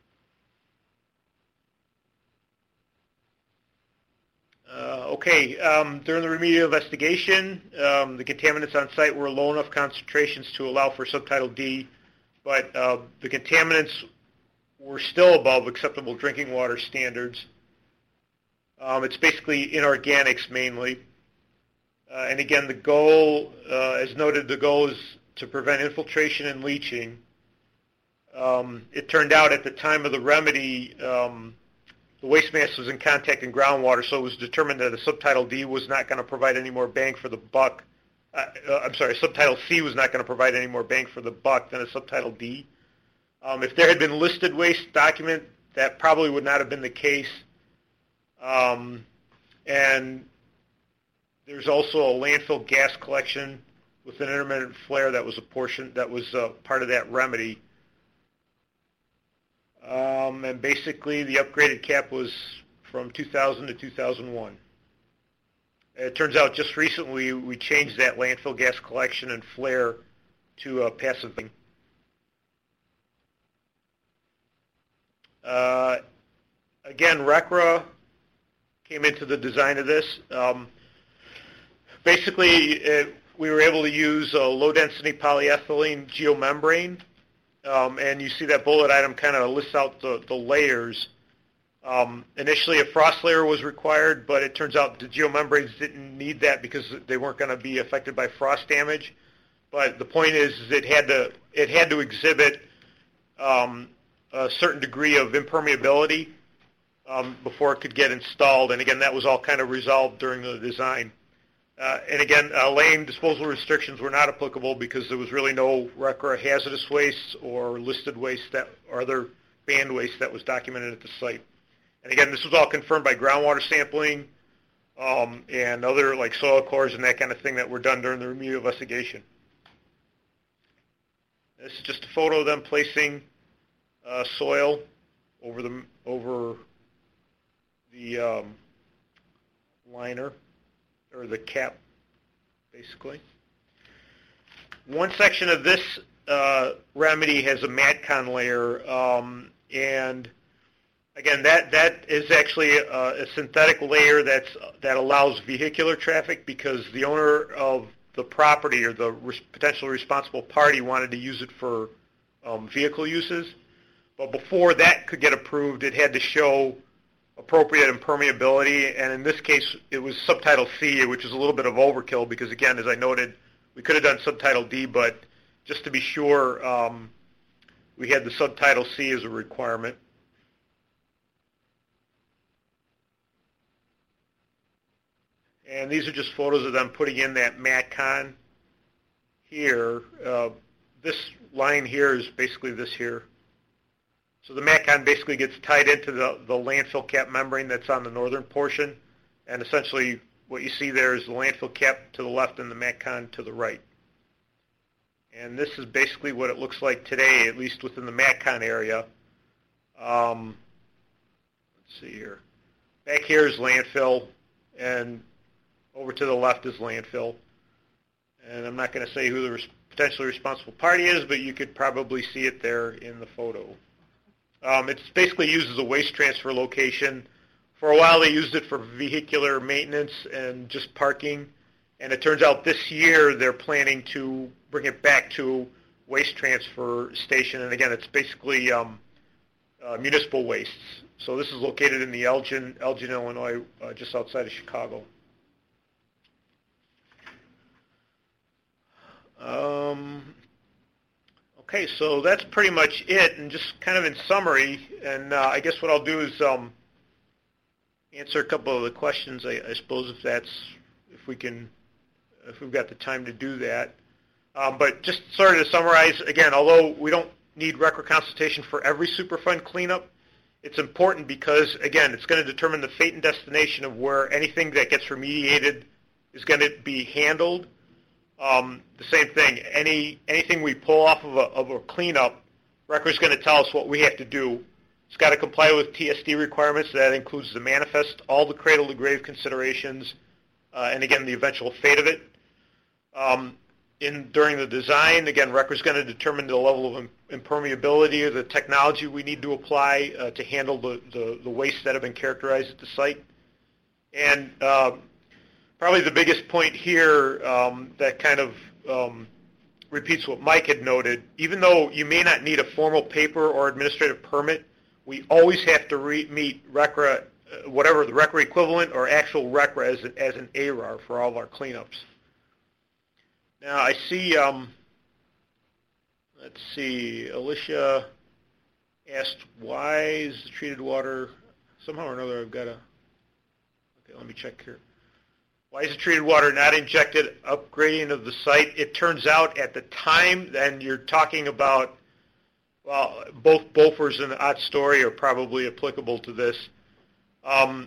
Uh, okay, um, during the remedial investigation, um, the contaminants on site were low enough concentrations to allow for Subtitle D, but uh, the contaminants were still above acceptable drinking water standards. Um, it's basically inorganics mainly. Uh, and again, the goal, uh, as noted, the goal is to prevent infiltration and leaching. Um, it turned out at the time of the remedy, um, the waste mass was in contact in groundwater, so it was determined that a Subtitle D was not going to provide any more bang for the buck. Uh, uh, I'm sorry, Subtitle C was not going to provide any more bang for the buck than a Subtitle D. Um, if there had been listed waste document, that probably would not have been the case. Um, and there's also a landfill gas collection with an intermittent flare that was a portion that was uh, part of that remedy. Um, and basically, the upgraded cap was from two thousand to two thousand one. It turns out just recently we changed that landfill gas collection and flare to uh, passive. Uh, again, RCRA came into the design of this. Um, basically, it, we were able to use a low-density polyethylene geomembrane. Um, and you see that bullet item kind of lists out the, the layers. Um, initially, a frost layer was required, but it turns out the geomembranes didn't need that because they weren't going to be affected by frost damage. But the point is, is it had to it had to exhibit um, a certain degree of impermeability um, before it could get installed. And again, that was all kind of resolved during the design. Uh, and again, uh, lane disposal restrictions were not applicable because there was really no RCRA hazardous waste or listed waste that, or other banned waste that was documented at the site. And again, this was all confirmed by groundwater sampling um, and other like soil cores and that kind of thing that were done during the remedial investigation. This is just a photo of them placing uh, soil over the over the um, liner. Or the cap, basically. One section of this uh, remedy has a MatCon layer, um, and again, that that is actually a, a synthetic layer that's that allows vehicular traffic because the owner of the property or the res- potential responsible party wanted to use it for um, vehicle uses. But before that could get approved, it had to show appropriate impermeability, and in this case, it was Subtitle C, which is a little bit of overkill because, again, as I noted, we could have done Subtitle D, but just to be sure, um, we had the Subtitle C as a requirement. And these are just photos of them putting in that MatCon here. Uh, this line here is basically this here. So the MatCon basically gets tied into the, the landfill cap membrane that's on the northern portion, and essentially what you see there is the landfill cap to the left and the MatCon to the right. And this is basically what it looks like today, at least within the MatCon area. Um, let's see here. Back here is landfill, and over to the left is landfill. And I'm not going to say who the res- potentially responsible party is, but you could probably see it there in the photo. Um, it's basically used as a waste transfer location. For a while, they used it for vehicular maintenance and just parking. And it turns out this year they're planning to bring it back to waste transfer station. And again, it's basically um, uh, municipal wastes. So this is located in the Elgin, Elgin, Illinois, uh, just outside of Chicago. Um, Okay, so that's pretty much it, and just kind of in summary, and uh, I guess what I'll do is um, answer a couple of the questions, I, I suppose, if that's, if we can, if we've got the time to do that. Um, but just sort of to summarize, again, although we don't need RCRA consultation for every Superfund cleanup, it's important because, again, it's going to determine the fate and destination of where anything that gets remediated is going to be handled. Um, the same thing, any anything we pull off of a, of a cleanup, RCRA is going to tell us what we have to do. It's got to comply with T S D requirements. That includes the manifest, all the cradle-to-grave considerations, uh, and again, the eventual fate of it. Um, in during the design. Again, R C R A is going to determine the level of impermeability or the technology we need to apply uh, to handle the, the, the wastes that have been characterized at the site. And uh, probably the biggest point here um, that kind of um, repeats what Mike had noted, even though you may not need a formal paper or administrative permit, we always have to re- meet R C R A, uh, whatever the R C R A equivalent or actual R C R A as, as an A R A R for all of our cleanups. Now I see, um, let's see, Alicia asked, why is the treated water, somehow or another I've got to, okay, let me check here. Why is the treated water not injected upgrading of the site? It turns out at the time, and you're talking about, well, both Bofors and Ott Story are probably applicable to this. Um,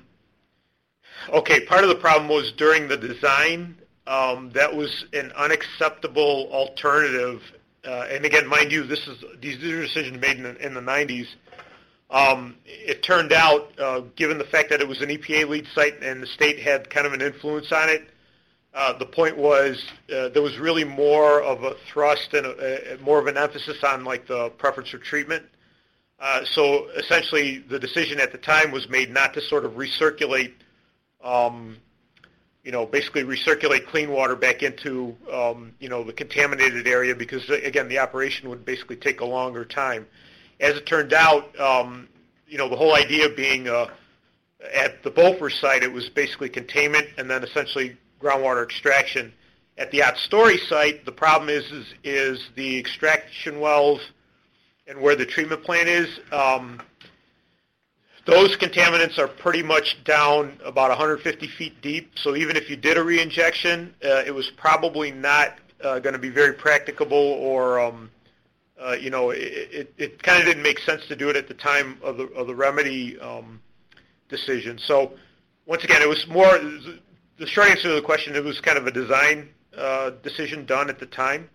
okay, part of the problem was during the design, um, that was an unacceptable alternative. Uh, and again, mind you, this is these are decisions made in the, in the nineties. Um, it turned out, uh, given the fact that it was an E P A lead site and the state had kind of an influence on it, uh, the point was uh, there was really more of a thrust and a, a, more of an emphasis on like the preference for treatment. Uh, so essentially, the decision at the time was made not to sort of recirculate, um, you know, basically recirculate clean water back into, um, you know, the contaminated area because, again, the operation would basically take a longer time. As it turned out, um, you know, the whole idea being uh, at the Beaufort site, it was basically containment and then essentially groundwater extraction. At the Ott Story site, the problem is, is, is the extraction wells and where the treatment plant is. Um, those contaminants are pretty much down about one hundred fifty feet deep, so even if you did a reinjection, uh, it was probably not uh, going to be very practicable or um, Uh, you know, it, it, it kind of didn't make sense to do it at the time of the, of the remedy um, decision. So, once again, it was more, the short answer to the question, it was kind of a design uh, decision done at the time.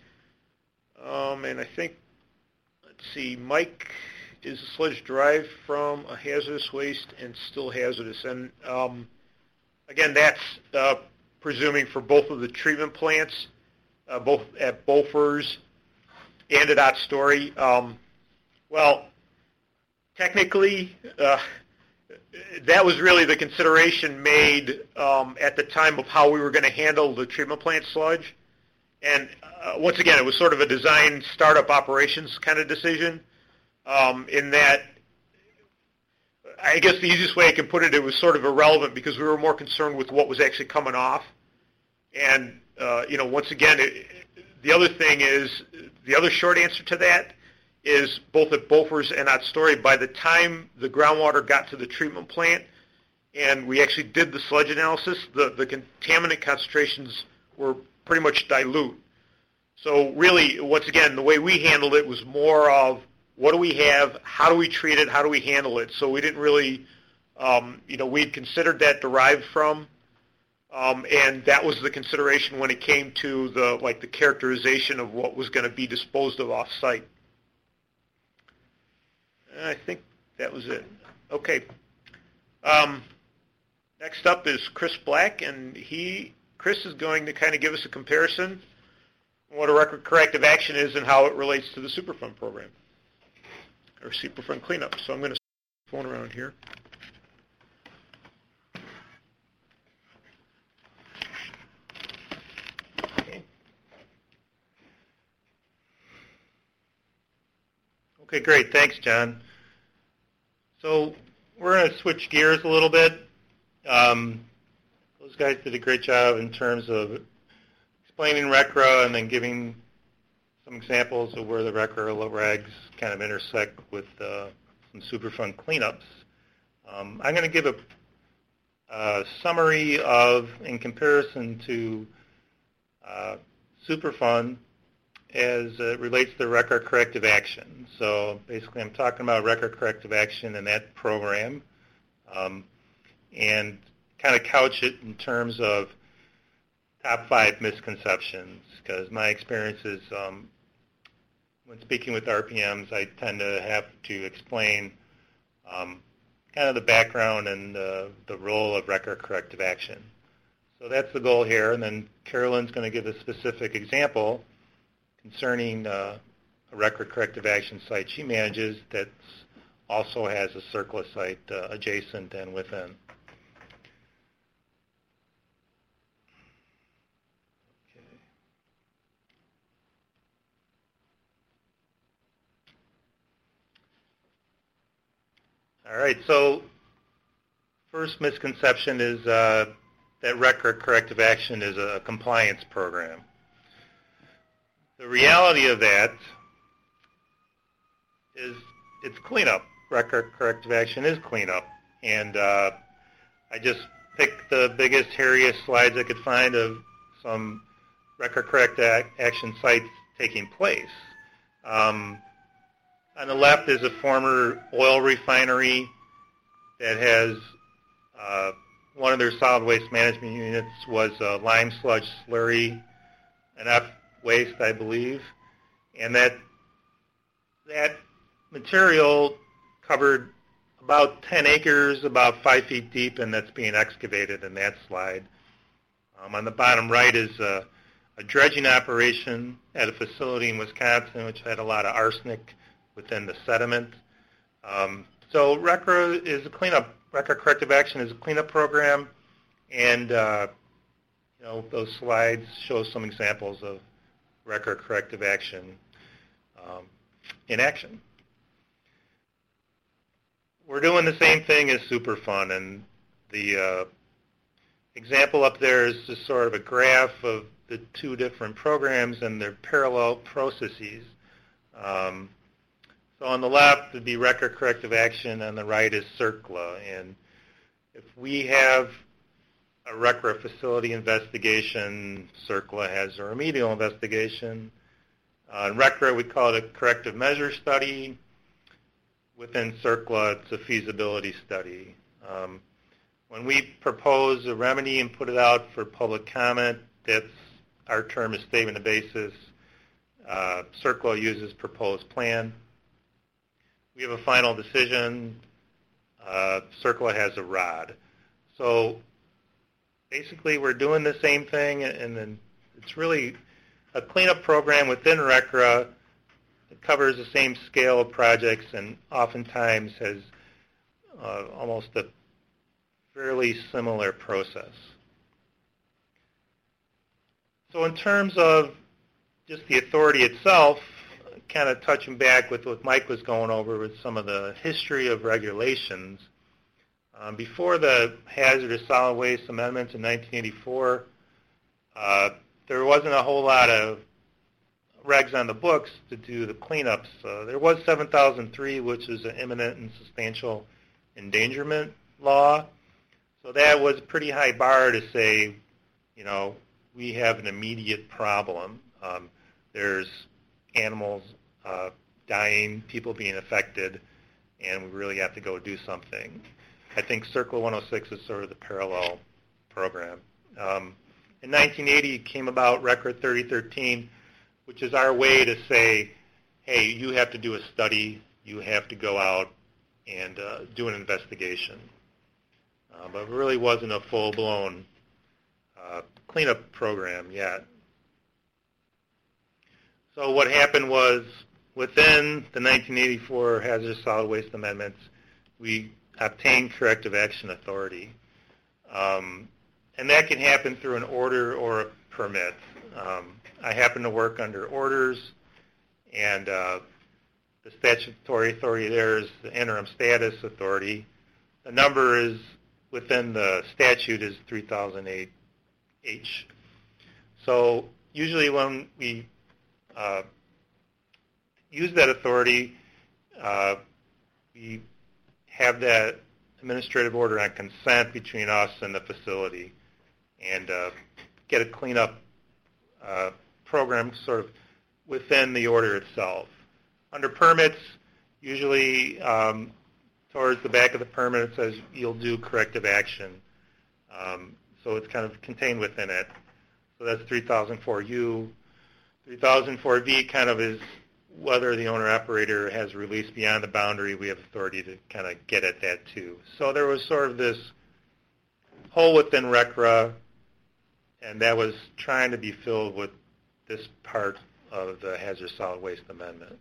Um, and I think, let's see, Mike, is the sludge derived from a hazardous waste and still hazardous? And um, again, that's uh, presuming for both of the treatment plants, uh, both at Beaufort's and at Ott Story. Um, well, technically, uh, that was really the consideration made um, at the time of how we were going to handle the treatment plant sludge. And uh, once again, it was sort of a design startup operations kind of decision um, in that, I guess the easiest way I can put it, it was sort of irrelevant because we were more concerned with what was actually coming off. And, uh, you know, once again, it, the other thing is, the other short answer to that is both at Beaufort's and Ott Story, by the time the groundwater got to the treatment plant and we actually did the sludge analysis, the, the contaminant concentrations were pretty much dilute. So really, once again, the way we handled it was more of what do we have, how do we treat it, how do we handle it. So we didn't really, um, you know, we'd considered that derived from, Um, and that was the consideration when it came to the like the characterization of what was going to be disposed of off-site. And I think that was it. Okay. Um, next up is Chris Black, and he Chris is going to kind of give us a comparison on what a record corrective action is and how it relates to the Superfund program or Superfund cleanup. So I'm going to phone around here. Okay, great. Thanks, John. So we're going to switch gears a little bit. Um, those guys did a great job in terms of explaining R C R A and then giving some examples of where the R C R A regs kind of intersect with uh, some Superfund cleanups. Um, I'm going to give a, a summary of, in comparison to uh, Superfund, as it relates to R C R corrective action. So basically I'm talking about R C R corrective action in that program um, and kind of couch it in terms of top five misconceptions, because my experience is um, when speaking with R P Ms, I tend to have to explain um, kind of the background and uh, the role of R C R corrective action. So that's the goal here, and then Carolyn's going to give a specific example concerning uh, a record corrective action site she manages that also has a CERCLA site uh, adjacent and within. All right, so first misconception is uh, that record corrective action is a compliance program. The reality of that is it's cleanup. Record corrective action is cleanup. And uh, I just picked the biggest, hairiest slides I could find of some record corrective action sites taking place. Um, On the left is a former oil refinery that has uh, one of their solid waste management units was a lime sludge slurry, an F waste, I believe, and that that material covered about ten acres, about five feet deep, and that's being excavated in that slide. Um, on the bottom right is a, a dredging operation at a facility in Wisconsin which had a lot of arsenic within the sediment. Um, so RECRA is a cleanup, record corrective action is a cleanup program, and uh, you know, those slides show some examples of record corrective action um, in action. We're doing the same thing as Superfund, and the uh, example up there is just sort of a graph of the two different programs and their parallel processes. Um, So on the left would be record corrective action, and the right is CERCLA. And if we have a RECRA facility investigation, CERCLA has a remedial investigation. Uh, in RECRA, we call it a corrective measure study. Within CERCLA, it's a feasibility study. Um, when we propose a remedy and put it out for public comment, that's our term is statement of basis. Uh, CERCLA uses proposed plan. We have a final decision. Uh, CERCLA has a R O D. So basically, we're doing the same thing, and then it's really a cleanup program within RECRA that covers the same scale of projects and oftentimes has uh, almost a fairly similar process. So in terms of just the authority itself, kind of touching back with what Mike was going over with some of the history of regulations. Um, before the Hazardous Solid Waste Amendments in nineteen eighty-four, uh, there wasn't a whole lot of regs on the books to do the cleanups. Uh, there was seven thousand three, which is an imminent and substantial endangerment law. So that was a pretty high bar to say, you know, we have an immediate problem. Um, there's animals uh, dying, people being affected, and we really have to go do something. I think CERCLA one oh six is sort of the parallel program. Um, in nineteen eighty came about Record thirty thirteen, which is our way to say, hey, you have to do a study, you have to go out and uh, do an investigation. Uh, but it really wasn't a full-blown uh, cleanup program yet. So what happened was, within the nineteen eighty-four Hazardous Solid Waste Amendments, we obtained corrective action authority. Um, and that can happen through an order or a permit. Um, I happen to work under orders, and uh, the statutory authority there is the interim status authority. The number is within the statute is three thousand eight H. So usually when we uh, use that authority, uh, we have that administrative order on consent between us and the facility and uh, get a cleanup uh, program sort of within the order itself. Under permits, usually um, towards the back of the permit it says you'll do corrective action. Um, so it's kind of contained within it. So that's three thousand four U. three thousand four V kind of is whether the owner-operator has released beyond the boundary, we have authority to kind of get at that too. So there was sort of this hole within RECRA and that was trying to be filled with this part of the Hazardous Solid Waste Amendment.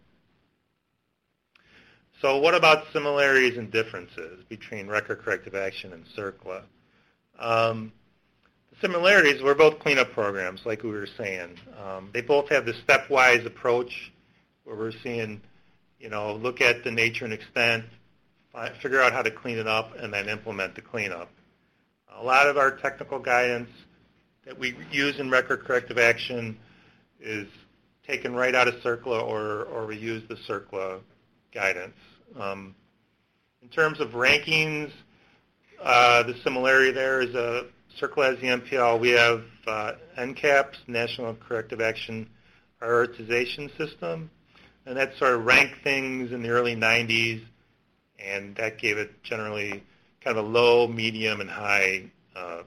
So what about similarities and differences between Record Corrective Action and CERCLA? Um, the similarities were both cleanup programs, like we were saying. Um, they both have the stepwise approach where we're seeing, you know, look at the nature and extent, find, figure out how to clean it up, and then implement the cleanup. A lot of our technical guidance that we use in Record Corrective Action is taken right out of CERCLA, or, or we use the CERCLA guidance. Um, in terms of rankings, uh, the similarity there is uh, CERCLA has the M P L. We have uh, N CAPS, National Corrective Action Prioritization System, and that sort of ranked things in the early nineties, and that gave it generally kind of a low, medium, and high uh,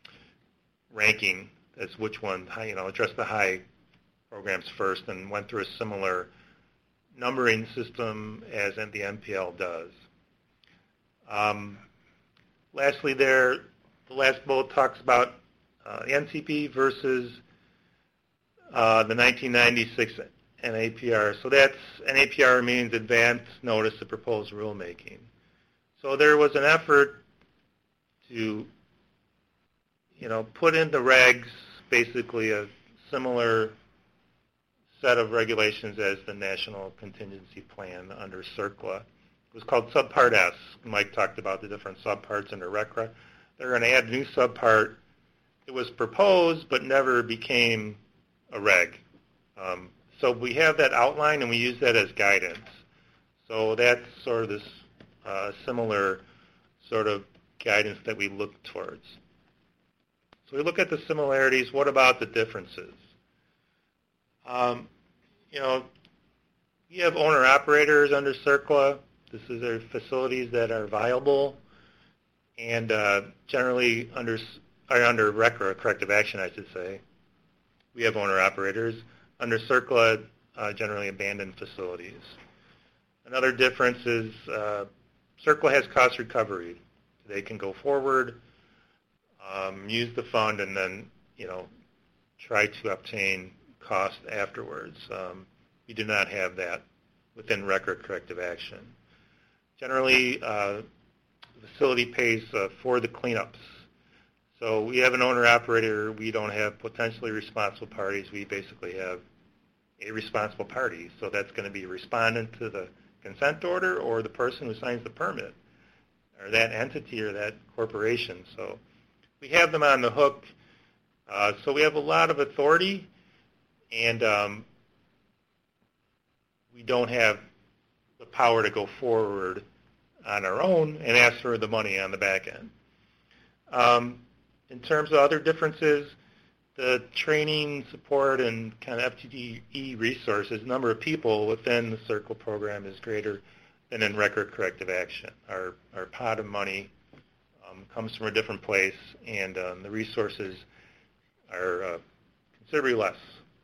ranking as which one, you know, addressed the high programs first, and went through a similar numbering system as the M P L does. Um, lastly there, the last bullet talks about uh, the N C P versus uh, the nineteen ninety-six N A P R. So that's, N A P R means Advance Notice of Proposed Rulemaking. So there was an effort to, you know, put into regs basically a similar set of regulations as the National Contingency Plan under CERCLA. It was called Subpart S. Mike talked about the different subparts under R C R A. They're going to add a new subpart. It was proposed but never became a reg. Um, so we have that outline and we use that as guidance. So that's sort of this uh, similar sort of guidance that we look towards. So we look at the similarities. What about the differences? Um, you know, you have owner-operators under CERCLA. This is their facilities that are viable, and uh, generally under or under R C R A, corrective action, I should say. We have owner-operators. Under CERCLA, uh, generally abandoned facilities. Another difference is uh, CERCLA has cost recovery. They can go forward, um, use the fund, and then, you know, try to obtain cost afterwards. Um, we do not have that within Record Corrective Action. Generally, uh, the facility pays uh, for the cleanups. So we have an owner-operator. We don't have potentially responsible parties. We basically have a responsible party. So that's going to be a respondent to the consent order or the person who signs the permit, or that entity or that corporation. So we have them on the hook. Uh, so we have a lot of authority, and um, we don't have the power to go forward on our own and ask for the money on the back end. Um, in terms of other differences, the training, support, and kind of F T D E resources, number of people within the CERCLA program is greater than in Record Corrective Action. Our, our pot of money um, comes from a different place, and um, the resources are uh, considerably less.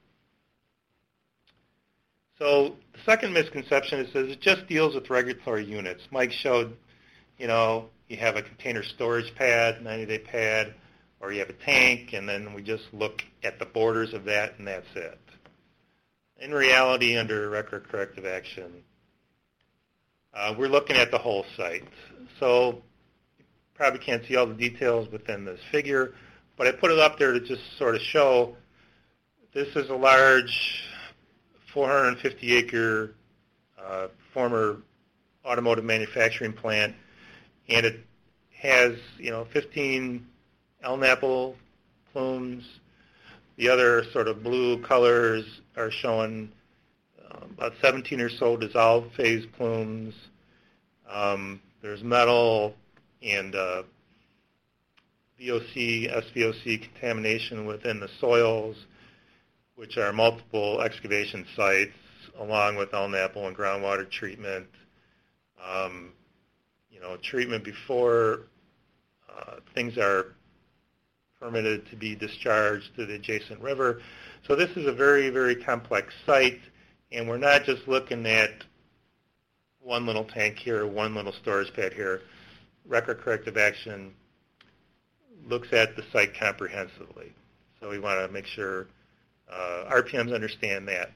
So the second misconception is that it just deals with regulatory units. Mike showed, you know, you have a container storage pad, ninety-day pad, or you have a tank, and then we just look at the borders of that, and that's it. In reality, under Record Corrective Action, uh, we're looking at the whole site. So you probably can't see all the details within this figure, but I put it up there to just sort of show this is a large four hundred fifty acre uh, former automotive manufacturing plant, and it has, you know, fifteen elnapple plumes. The other sort of blue colors are showing uh, about seventeen or so dissolved phase plumes. Um, there's metal and uh, V O C, S V O C contamination within the soils, which are multiple excavation sites, along with elnapple and groundwater treatment. Um, you know, treatment before uh, things are permitted to be discharged to the adjacent river. So this is a very, very complex site, and we're not just looking at one little tank here, one little storage pad here. Record Corrective Action looks at the site comprehensively. So we want to make sure uh, R P Ms understand that.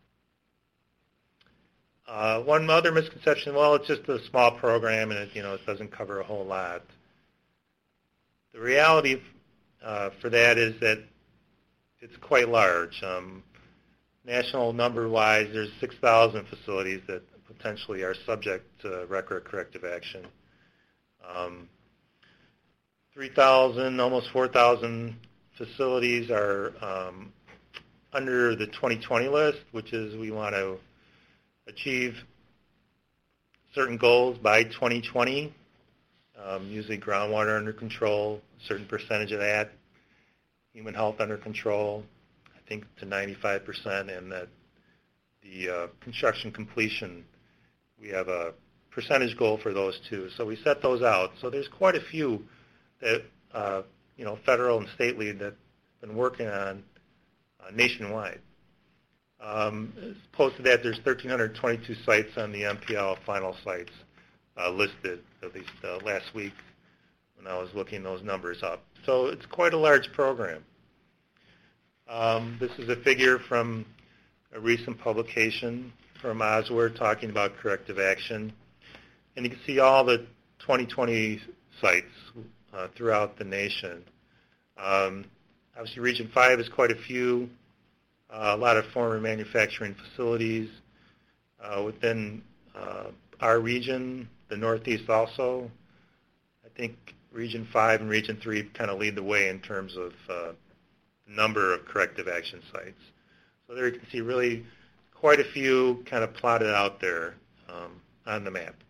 Uh, one other misconception, well, it's just a small program and it, you know, it doesn't cover a whole lot. The reality uh, for that is that it's quite large. Um, national number-wise, there's six thousand facilities that potentially are subject to R C R A corrective action. Um, three thousand, almost four thousand facilities are um, under the twenty twenty list, which is we want to achieve certain goals by twenty twenty, um, usually groundwater under control, a certain percentage of that, human health under control, I think to ninety-five percent, and that the uh, construction completion, we have a percentage goal for those two. So we set those out. So there's quite a few that, uh, you know, federal and state lead that have been working on uh, nationwide. Um, as opposed to that, there's one thousand three hundred twenty-two sites on the M P L final sites uh, listed, at least uh, last week when I was looking those numbers up. So it's quite a large program. Um, this is a figure from a recent publication from Oswald talking about corrective action. And you can see all the twenty twenty sites uh, throughout the nation. Um, obviously, Region five is quite a few. Uh, a lot of former manufacturing facilities uh, within uh, our region, the Northeast also. I think Region five and Region three kind of lead the way in terms of uh, number of corrective action sites. So there you can see really quite a few kind of plotted out there um, on the map.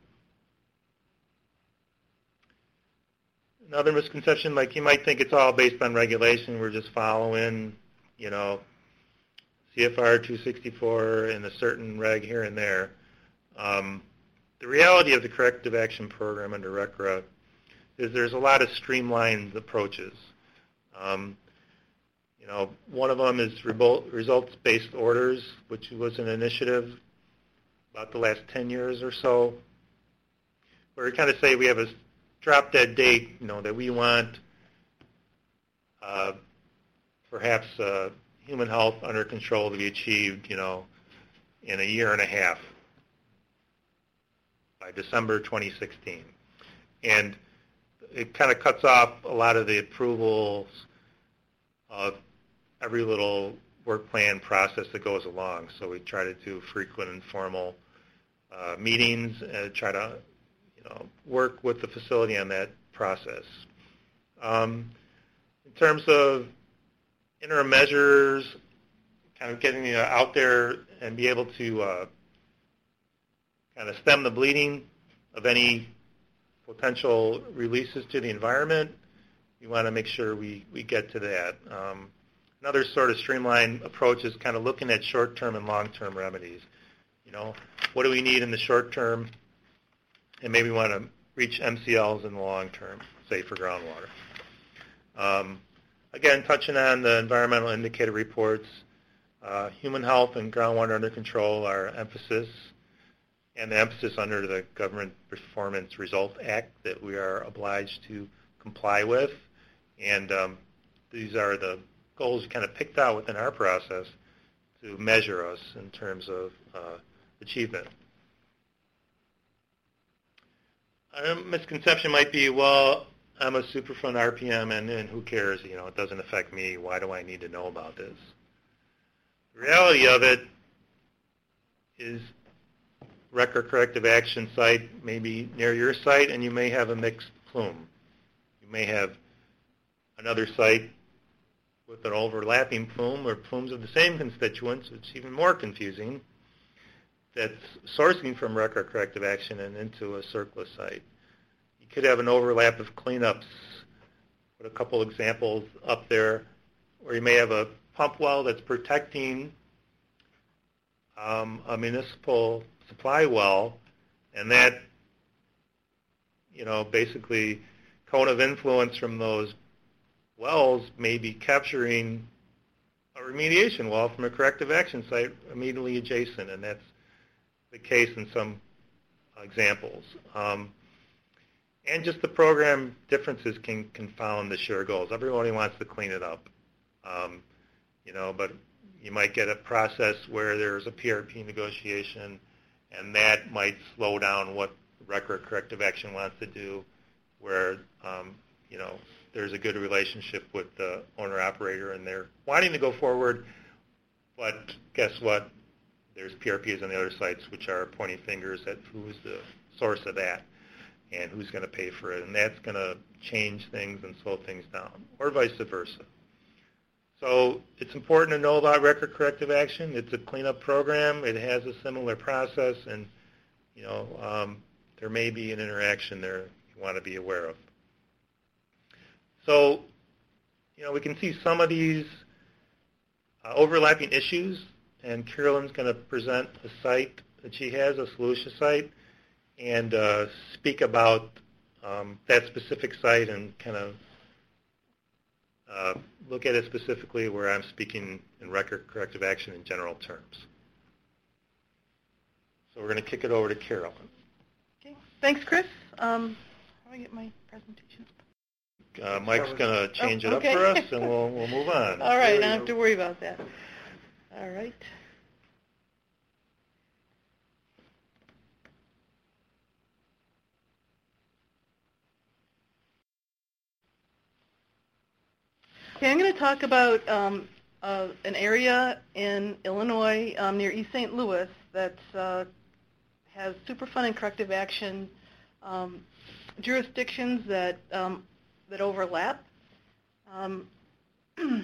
Another misconception, like you might think it's all based on regulation. We're just following, you know, C F R two sixty-four and a certain reg here and there. Um, the reality of the corrective action program under R C R A is there's a lot of streamlined approaches. Um, you know, one of them is results-based orders, which was an initiative about the last ten years or so, where we kind of say we have a drop-dead date, you know, that we want uh, perhaps uh, human health under control to be achieved, you know, in a year and a half by December twenty sixteen. And it kind of cuts off a lot of the approvals of every little work plan process that goes along. So we try to do frequent informal uh, meetings and try to, you know, work with the facility on that process. Um, in terms of interim measures, kind of getting you know, out there and be able to uh, kind of stem the bleeding of any potential releases to the environment, we want to make sure we, we get to that. Um, another sort of streamlined approach is kind of looking at short-term and long-term remedies. You know, what do we need in the short term, and maybe we want to reach M C Ls in the long term, say for groundwater. Um, Again, touching on the environmental indicator reports, uh, human health and groundwater under control are emphasis, and the emphasis under the Government Performance Result Act that we are obliged to comply with. And um, these are the goals kind of picked out within our process to measure us in terms of uh, achievement. A misconception might be, well, I'm a Superfund R P M, and, and who cares? You know, it doesn't affect me. Why do I need to know about this? The reality of it is R C R corrective action site may be near your site, and you may have a mixed plume. You may have another site with an overlapping plume or plumes of the same constituents, which is even more confusing, that's sourcing from R C R corrective action and into a surplus site. Could have an overlap of cleanups. Put a couple examples up there where you may have a pump well that's protecting um, a municipal supply well, and that, you know, basically cone of influence from those wells may be capturing a remediation well from a corrective action site immediately adjacent, and that's the case in some examples. Um, And just the program differences can confound the shared goals. Everybody wants to clean it up. Um, you know, but you might get a process where there's a P R P negotiation, and that might slow down what record corrective action wants to do, where, um, you know, there's a good relationship with the owner-operator, and they're wanting to go forward, but guess what? There's P R Ps on the other sites which are pointing fingers at who's the source of that and who's going to pay for it, and that's going to change things and slow things down, or vice versa. So it's important to know about record corrective action. It's a cleanup program. It has a similar process, and you know um, there may be an interaction there you want to be aware of. So you know we can see some of these uh, overlapping issues, and Carolyn's going to present a site that she has, a Solutia site, and uh, speak about um, that specific site and kind of Uh, look at it specifically where I'm speaking in record corrective action in general terms. So we're going to kick it over to Carolyn. Okay. Thanks, Chris. Um, how do I get my presentation? Uh, Mike's going to change oh, it okay. up for us, and we'll, we'll move on. All right. I don't have to worry about that. All right. Okay, I'm going to talk about um, uh, an area in Illinois um, near East Saint Louis that uh, has Superfund and corrective action um, jurisdictions that um, that overlap. Um, how do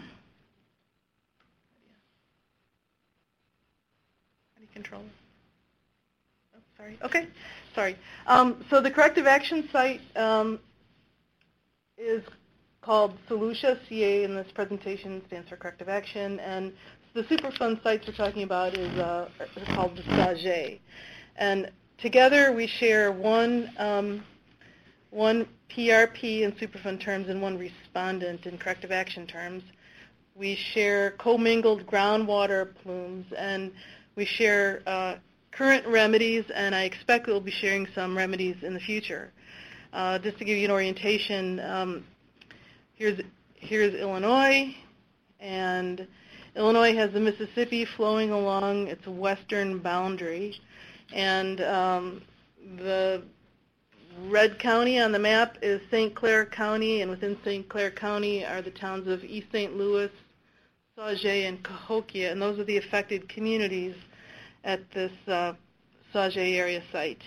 you control it? Oh, sorry. Okay, sorry. Um, so the corrective action site um, is called Solutia. C A in this presentation stands for corrective action, and the Superfund sites we're talking about is uh, are called the SAGE. And together we share one um, one P R P in Superfund terms and one respondent in corrective action terms. We share commingled groundwater plumes, and we share uh, current remedies, and I expect we'll be sharing some remedies in the future. Uh, just to give you an orientation, um, Here's, here's Illinois, and Illinois has the Mississippi flowing along its western boundary, and um, the red county on the map is Saint Clair County, and within Saint Clair County are the towns of East Saint Louis, Sauget, and Cahokia, and those are the affected communities at this uh, Sauget area site.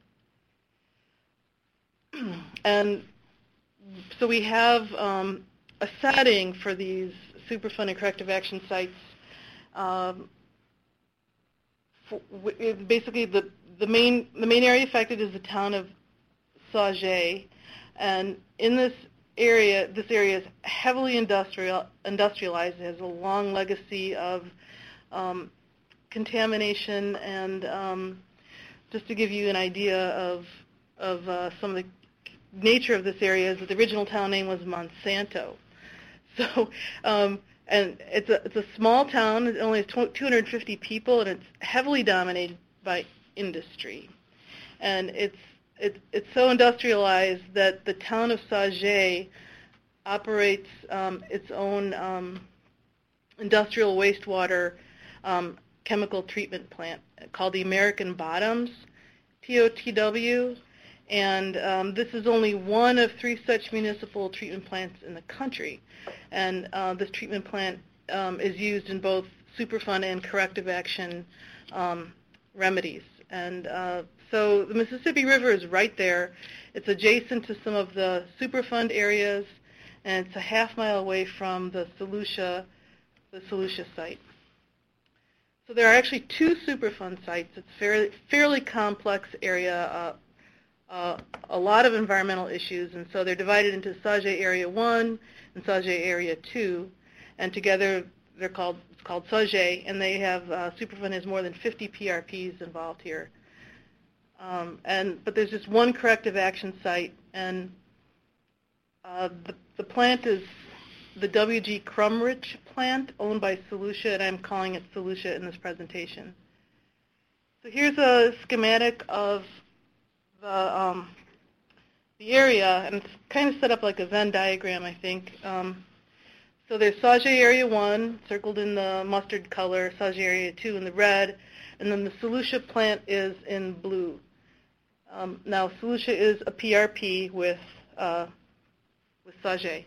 And so we have um, a setting for these Superfund and corrective action sites. Um, for, basically, the the main the main area affected is the town of Sauget, and in this area, this area is heavily industrial industrialized. It has a long legacy of um, contamination, and um, just to give you an idea of of uh, some of the nature of this area is that the original town name was Monsanto. So, um, and it's a it's a small town. It only has two hundred fifty people, and it's heavily dominated by industry. And it's it's it's so industrialized that the town of Sauget operates um, its own um, industrial wastewater um, chemical treatment plant called the American Bottoms, T O T W. And um, this is only one of three such municipal treatment plants in the country. And uh, this treatment plant um, is used in both Superfund and corrective action um, remedies. And uh, so the Mississippi River is right there. It's adjacent to some of the Superfund areas, and it's a half mile away from the Solutia, the Solutia site. So there are actually two Superfund sites. It's a fairly, fairly complex area. Uh, Uh, a lot of environmental issues, and so they're divided into Sauget Area one and Sauget Area two, and together they're called it's called Sauget, and they have uh, Superfund has more than fifty P R Ps involved here. Um, and but there's just one corrective action site, and uh, the the plant is the W G Crumrich plant, owned by Solutia, and I'm calling it Solutia in this presentation. So here's a schematic of the um, the area, and it's kind of set up like a Venn diagram, I think. Um, So there's Sauget Area one, circled in the mustard color, Sauget Area two in the red, and then the Solutia plant is in blue. Um, now, Solutia is a P R P with, uh, with Sauget.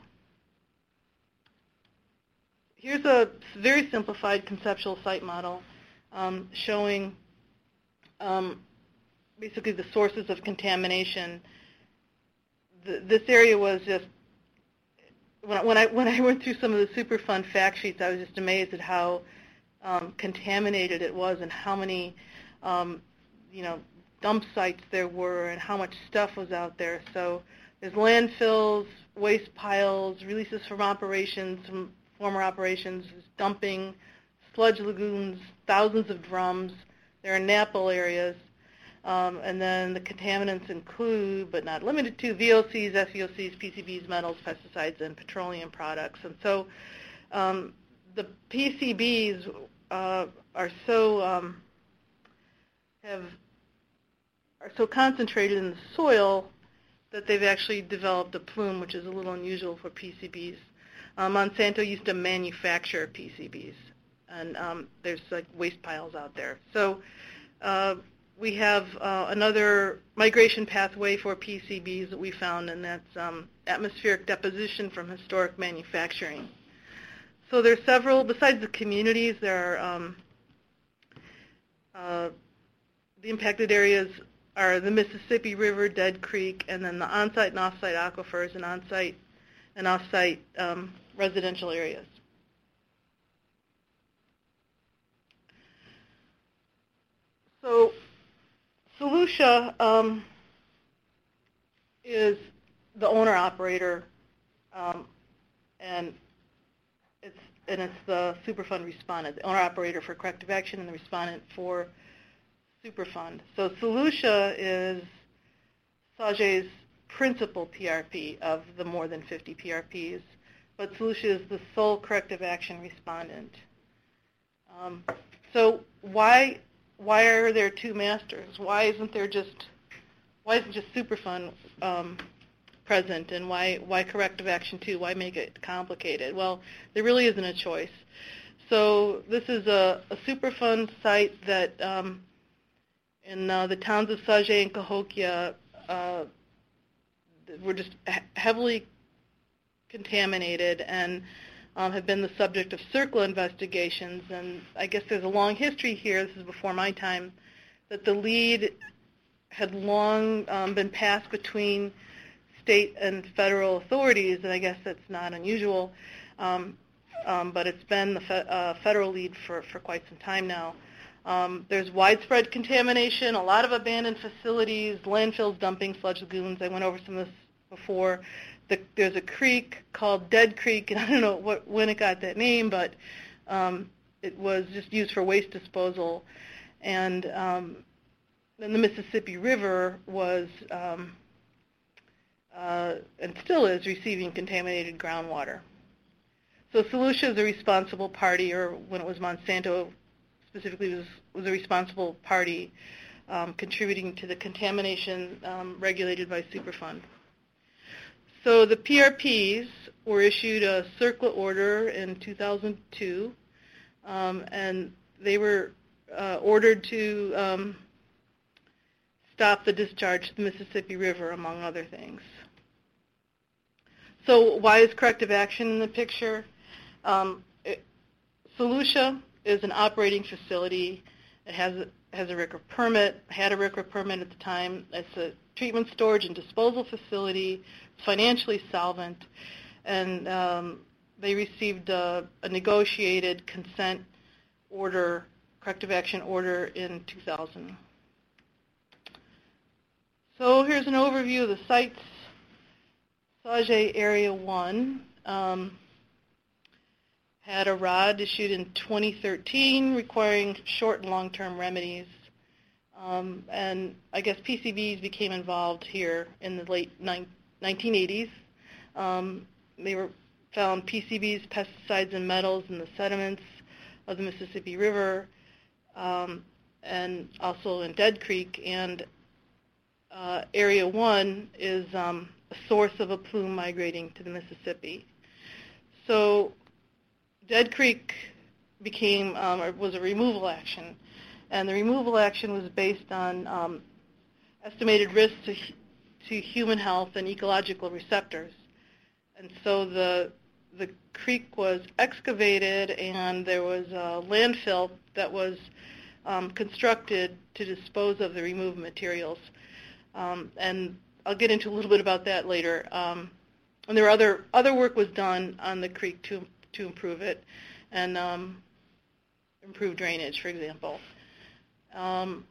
Here's a very simplified conceptual site model um, showing um, basically the sources of contamination. The, this area was just, when I, when I when I went through some of the Superfund fact sheets, I was just amazed at how um, contaminated it was and how many, um, you know, dump sites there were and how much stuff was out there. So there's landfills, waste piles, releases from operations, from former operations, dumping, sludge lagoons, thousands of drums. There are N A P L areas. Um, and then the contaminants include, but not limited to, V O Cs, S V O Cs, P C Bs, metals, pesticides, and petroleum products. And so um, the P C Bs uh, are so um, have are so concentrated in the soil that they've actually developed a plume, which is a little unusual for P C Bs. Uh, Monsanto used to manufacture P C Bs, and um, there's like waste piles out there. So uh, we have uh, another migration pathway for P C Bs that we found, and that's um, atmospheric deposition from historic manufacturing. So there's several, besides the communities, there are um, uh, the impacted areas are the Mississippi River, Dead Creek, and then the on-site and off-site aquifers and on-site and off-site um, residential areas. So Solutia um, is the owner-operator, um, and it's and it's the Superfund respondent, the owner-operator for corrective action and the respondent for Superfund. So Solutia is Sauget's principal P R P of the more than fifty P R Ps, but Solutia is the sole corrective action respondent. Um, so why why are there two masters? Why isn't there just why isn't just Superfund um, present, and why why corrective action too? Why make it complicated? Well, there really isn't a choice. So this is a, a Superfund site that um, in uh, the towns of Sauget and Cahokia uh, were just heavily contaminated and um, have been the subject of CERCLA investigations. And I guess there's a long history here, this is before my time, that the lead had long um, been passed between state and federal authorities, and I guess that's not unusual, um, um, but it's been the fe uh, federal lead for, for quite some time now. Um, there's widespread contamination, a lot of abandoned facilities, landfills, dumping, sludge lagoons. I went over some of this before. The, there's a creek called Dead Creek, and I don't know what, when it got that name, but um, it was just used for waste disposal. And um, then the Mississippi River was, um, uh, and still is, receiving contaminated groundwater. So Solutia is a responsible party, or when it was Monsanto, specifically was, was a responsible party um, contributing to the contamination um, regulated by Superfund. So the P R Ps were issued a CERCLA order in two thousand two, um, and they were uh, ordered to um, stop the discharge to the Mississippi River, among other things. So why is corrective action in the picture? Um, it, Solutia is an operating facility. It has a, has a R C R A permit, had a R C R A permit at the time. It's a treatment, storage, and disposal facility, financially solvent, and um, they received a, a negotiated consent order, corrective action order in two thousand. So here's an overview of the sites. Sauget Area one um, had a R O D issued in twenty thirteen requiring short and long-term remedies. Um, and I guess P C Bs became involved here in the late nineteen eighties. Um, they were found P C Bs, pesticides, and metals in the sediments of the Mississippi River, um, and also in Dead Creek. And uh, Area one is um, a source of a plume migrating to the Mississippi. So Dead Creek became um, or was a removal action, and the removal action was based on um, estimated risks to, to human health and ecological receptors. And so the the creek was excavated, and there was a landfill that was um, constructed to dispose of the removed materials. Um, and I'll get into a little bit about that later. Um, and there were other other work was done on the creek to to improve it, and um, improve drainage, for example. Um,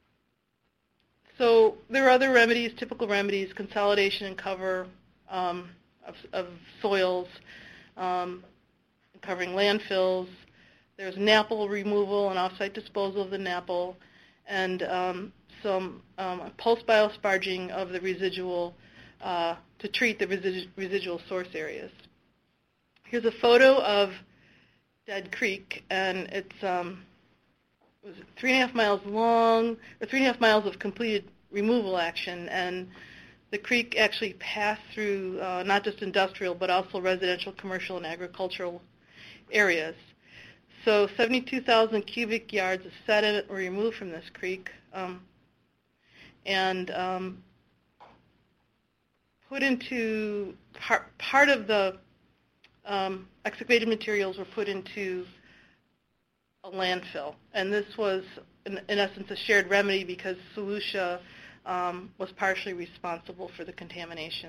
so there are other remedies, typical remedies, consolidation and cover um, of, of soils, um, covering landfills. There's N A P L removal and off-site disposal of the N A P L, and um, some um, pulse biosparging of the residual uh, to treat the residu residual source areas. Here's a photo of Dead Creek, and it's um, it was three and a half miles long, or three and a half miles of completed removal action, and the creek actually passed through uh, not just industrial, but also residential, commercial, and agricultural areas. So seventy-two thousand cubic yards of sediment were removed from this creek, um, and um, put into part, part of the um, excavated materials were put into a landfill. And this was, in, in essence, a shared remedy because Solutia um, was partially responsible for the contamination.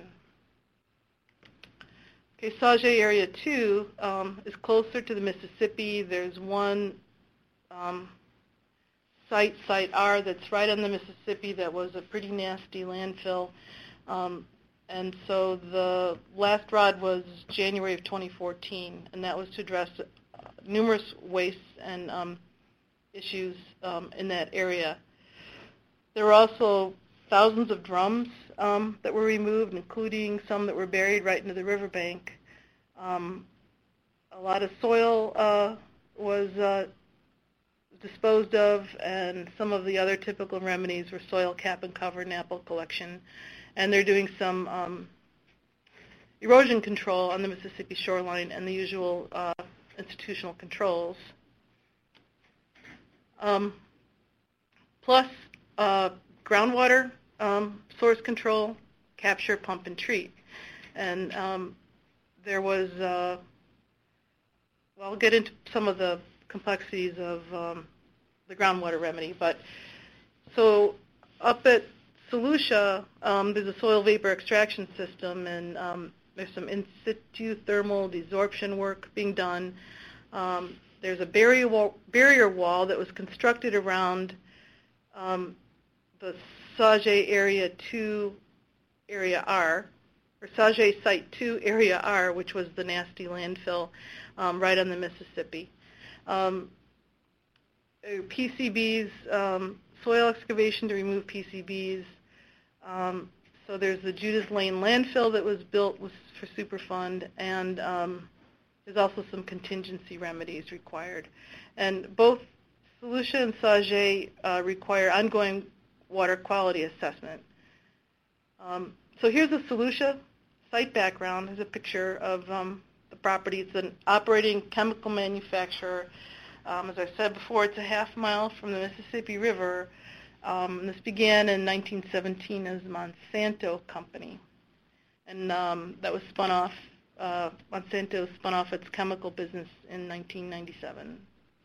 Okay, Sauget Area two um, is closer to the Mississippi. There's one um, site, Site R, that's right on the Mississippi that was a pretty nasty landfill. Um, and so the last rod was January of twenty fourteen, and that was to address uh, numerous wastes and um, issues um, in that area. There were also thousands of drums um, that were removed, including some that were buried right into the riverbank. Um, a lot of soil uh, was uh, disposed of, and some of the other typical remedies were soil cap and cover, N A P L collection, and they're doing some um, erosion control on the Mississippi shoreline and the usual uh, institutional controls. Um, plus uh, groundwater um, source control, capture, pump, and treat. And um, there was, uh, well, I'll get into some of the complexities of um, the groundwater remedy, but so up at Solutia, um, there's a soil vapor extraction system, and um, there's some in situ thermal desorption work being done. Um, there's a barrier wall, barrier wall that was constructed around um, the Sauget Area two Area R, or Sauget Site two Area R, which was the nasty landfill um, right on the Mississippi. Um, P C Bs, um, soil excavation to remove P C Bs. Um, so there's the Judas Lane landfill that was built with, for Superfund, and um, there's also some contingency remedies required. And both Solutia and Sauget uh, require ongoing water quality assessment. Um, so here's a Solutia site background. Here's a picture of um, the property. It's an operating chemical manufacturer. Um, as I said before, it's a half mile from the Mississippi River. Um, and this began in nineteen seventeen as the Monsanto Company. And um, that was spun off, uh, Monsanto spun off its chemical business in nineteen ninety-seven.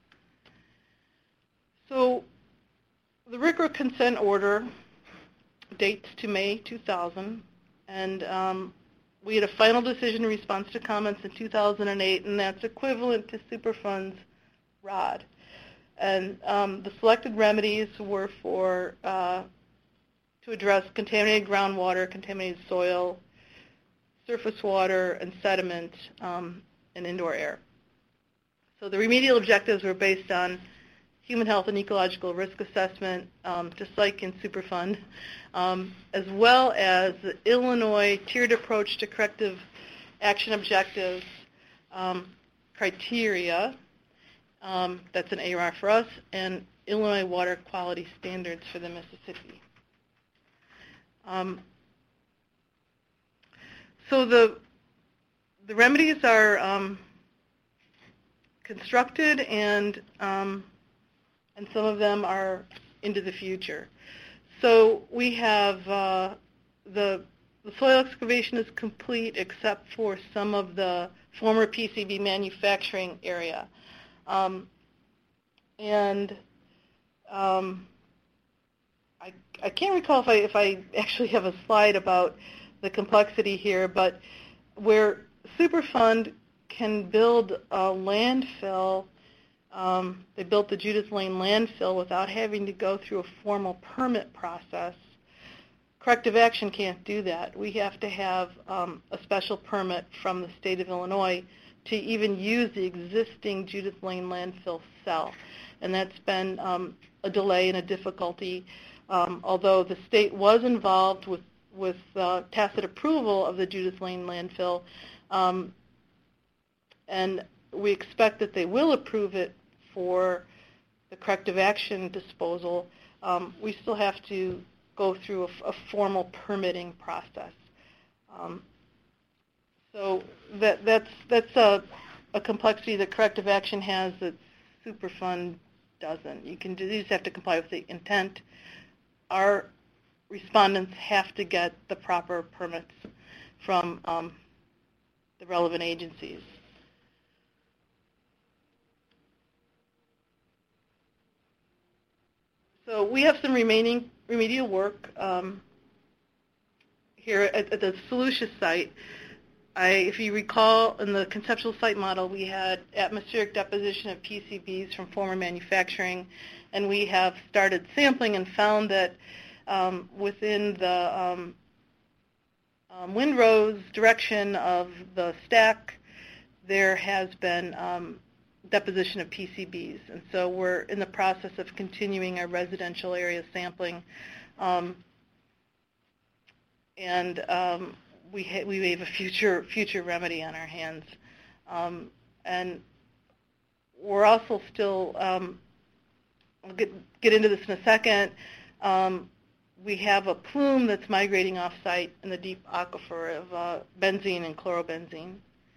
So the R C R A consent order dates to May two thousand, and um, we had a final decision in response to comments in two thousand eight, and that's equivalent to Superfund's R O D. And um, the selected remedies were for uh, to address contaminated groundwater, contaminated soil, surface water, and sediment, um, and indoor air. So the remedial objectives were based on human health and ecological risk assessment, um, just like in Superfund, um, as well as the Illinois tiered approach to corrective action objectives um, criteria. Um, that's an A R R for us, and Illinois water quality standards for the Mississippi. Um, so the the remedies are um, constructed, and um, and some of them are into the future. So we have uh, the the soil excavation is complete except for some of the former P C B manufacturing area, um, and um, I I can't recall if I if I actually have a slide about the complexity here, but where Superfund can build a landfill. Um, they built the Judith Lane landfill without having to go through a formal permit process. Corrective action can't do that. We have to have um, a special permit from the state of Illinois to even use the existing Judith Lane landfill cell. And that's been um, a delay and a difficulty, um, although the state was involved with, with uh, tacit approval of the Judith Lane landfill. Um, and we expect that they will approve it for the corrective action disposal. Um, we still have to go through a, a formal permitting process. Um, so that, that's, that's a, a complexity that corrective action has that Superfund doesn't. You can do, you just have to comply with the intent. Our respondents have to get the proper permits from um, the relevant agencies. So we have some remaining remedial work um, here at, at the Solutia site. I, if you recall, in the conceptual site model, we had atmospheric deposition of P C Bs from former manufacturing, and we have started sampling and found that um, within the um, um, windrows direction of the stack, there has been um, deposition of P C Bs. And so we're in the process of continuing our residential area sampling. Um, and um, we, ha we have a future, future remedy on our hands. Um, and we're also still, um, I'll get, get into this in a second, um, we have a plume that's migrating off-site in the deep aquifer of uh, benzene and chlorobenzene.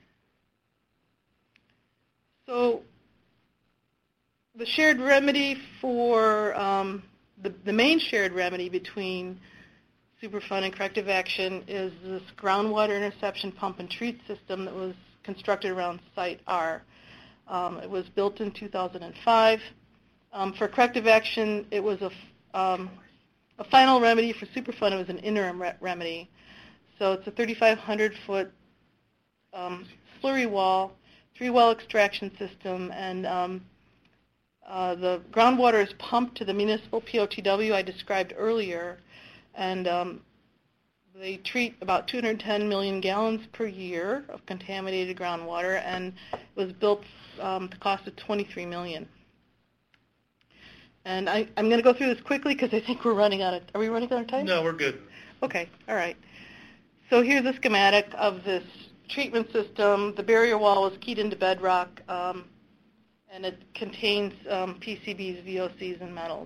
So the shared remedy for, um, the, the main shared remedy between Superfund and corrective action is this groundwater interception pump and treat system that was constructed around Site R. Um, it was built in two thousand five. Um, for corrective action, it was a, um, a final remedy. For Superfund, it was an interim re remedy. So it's a thirty-five hundred foot um, slurry wall, three-well extraction system, and um, uh, the groundwater is pumped to the municipal P O T W I described earlier, and um, they treat about two hundred ten million gallons per year of contaminated groundwater, and it was built um, at the cost of twenty-three million dollars. And I, I'm going to go through this quickly because I think we're running out of, are we running out of time? No, we're good. Okay, all right. So here's a schematic of this treatment system. The barrier wall was keyed into bedrock, um, and it contains um, P C Bs, V O Cs, and metals.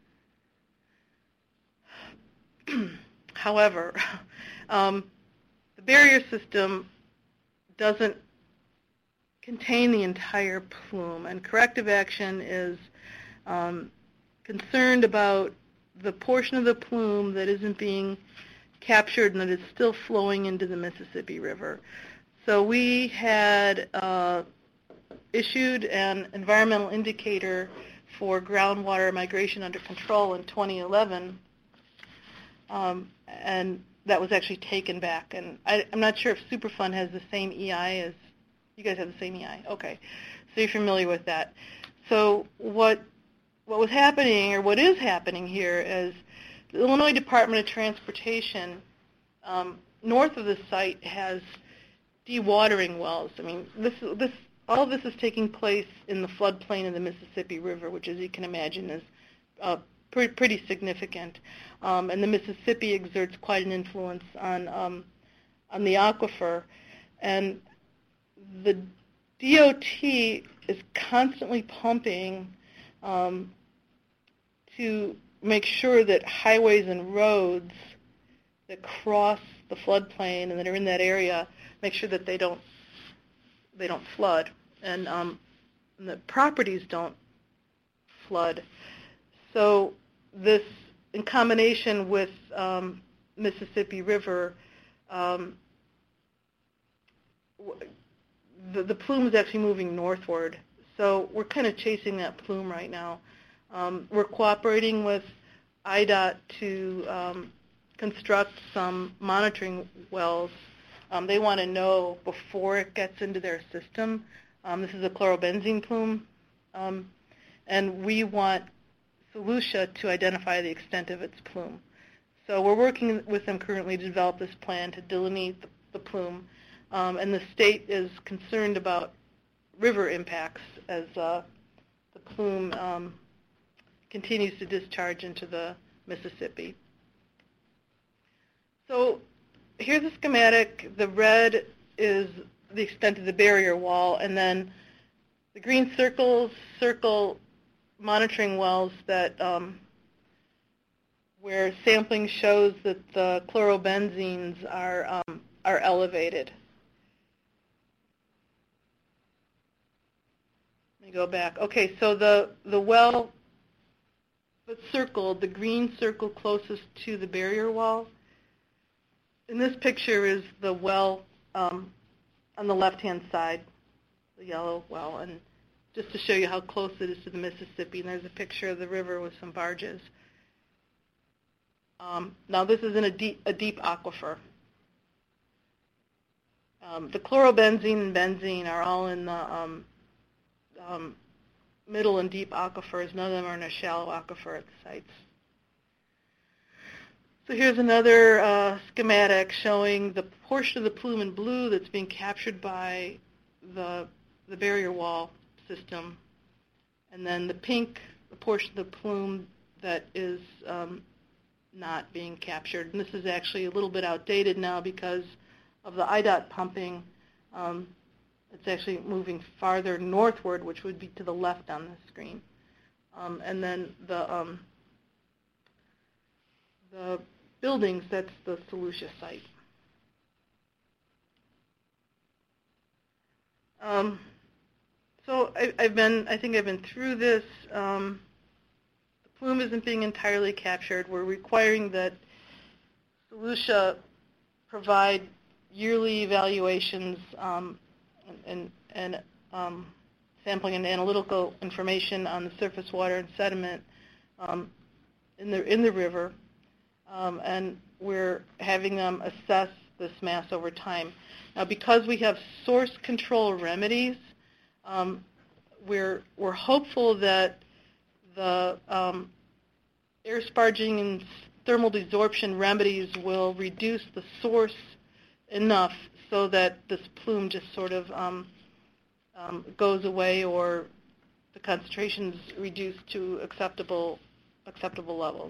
However, um, the barrier system doesn't contain the entire plume, and corrective action is um, concerned about the portion of the plume that isn't being captured and that is still flowing into the Mississippi River. So we had uh, issued an environmental indicator for groundwater migration under control in twenty eleven, um, and that was actually taken back. And I, I'm not sure if Superfund has the same E I as, you guys have the same E I? Okay, so you're familiar with that. So what, what was happening, or what is happening here, is the Illinois Department of Transportation, um, north of the site, has dewatering wells. I mean, this, this, all of this is taking place in the floodplain of the Mississippi River, which, as you can imagine, is uh, pretty, pretty significant. Um, and the Mississippi exerts quite an influence on, um, on the aquifer. And the D O T is constantly pumping um, to make sure that highways and roads that cross the floodplain and that are in that area, make sure that they don't they don't flood. And um, and the properties don't flood. So this, in combination with um, Mississippi River, um, the, the plume is actually moving northward. So we're kind of chasing that plume right now. Um, we're cooperating with I D O T to um, construct some monitoring wells. Um, they want to know before it gets into their system. Um, this is a chlorobenzene plume, um, and we want Volusia to identify the extent of its plume. So we're working with them currently to develop this plan to delineate the, the plume, um, and the state is concerned about river impacts as uh, the plume um, continues to discharge into the Mississippi. So here's a schematic. The red is the extent of the barrier wall, and then the green circles circle monitoring wells that um, where sampling shows that the chlorobenzenes are um, are elevated. Let me go back. Okay, so the the well that's circled, the green circle closest to the barrier wall. In this picture is the well um, on the left-hand side, the yellow well, and just to show you how close it is to the Mississippi. And there's a picture of the river with some barges. Um, now this is in a deep, a deep aquifer. Um, the chlorobenzene and benzene are all in the um, um, middle and deep aquifers. None of them are in a shallow aquifer at the sites. So here's another uh, schematic showing the portion of the plume in blue that's being captured by the, the barrier wall system, and then the pink, the portion of the plume that is um, not being captured. And this is actually a little bit outdated now because of the I D O T pumping. Um, it's actually moving farther northward, which would be to the left on the screen. Um, and then the um, the buildings, that's the Volusia site. Um, so I, I've been, I think I've been through this. Um, the plume isn't being entirely captured. We're requiring that Volusia provide yearly evaluations um, and, and um, sampling and analytical information on the surface water and sediment um, in the in the river. Um, and we're having them assess this mass over time. Now, because we have source control remedies, um, we're we're hopeful that the um, air sparging and thermal desorption remedies will reduce the source enough so that this plume just sort of um, um, goes away, or the concentrations reduced to acceptable acceptable levels.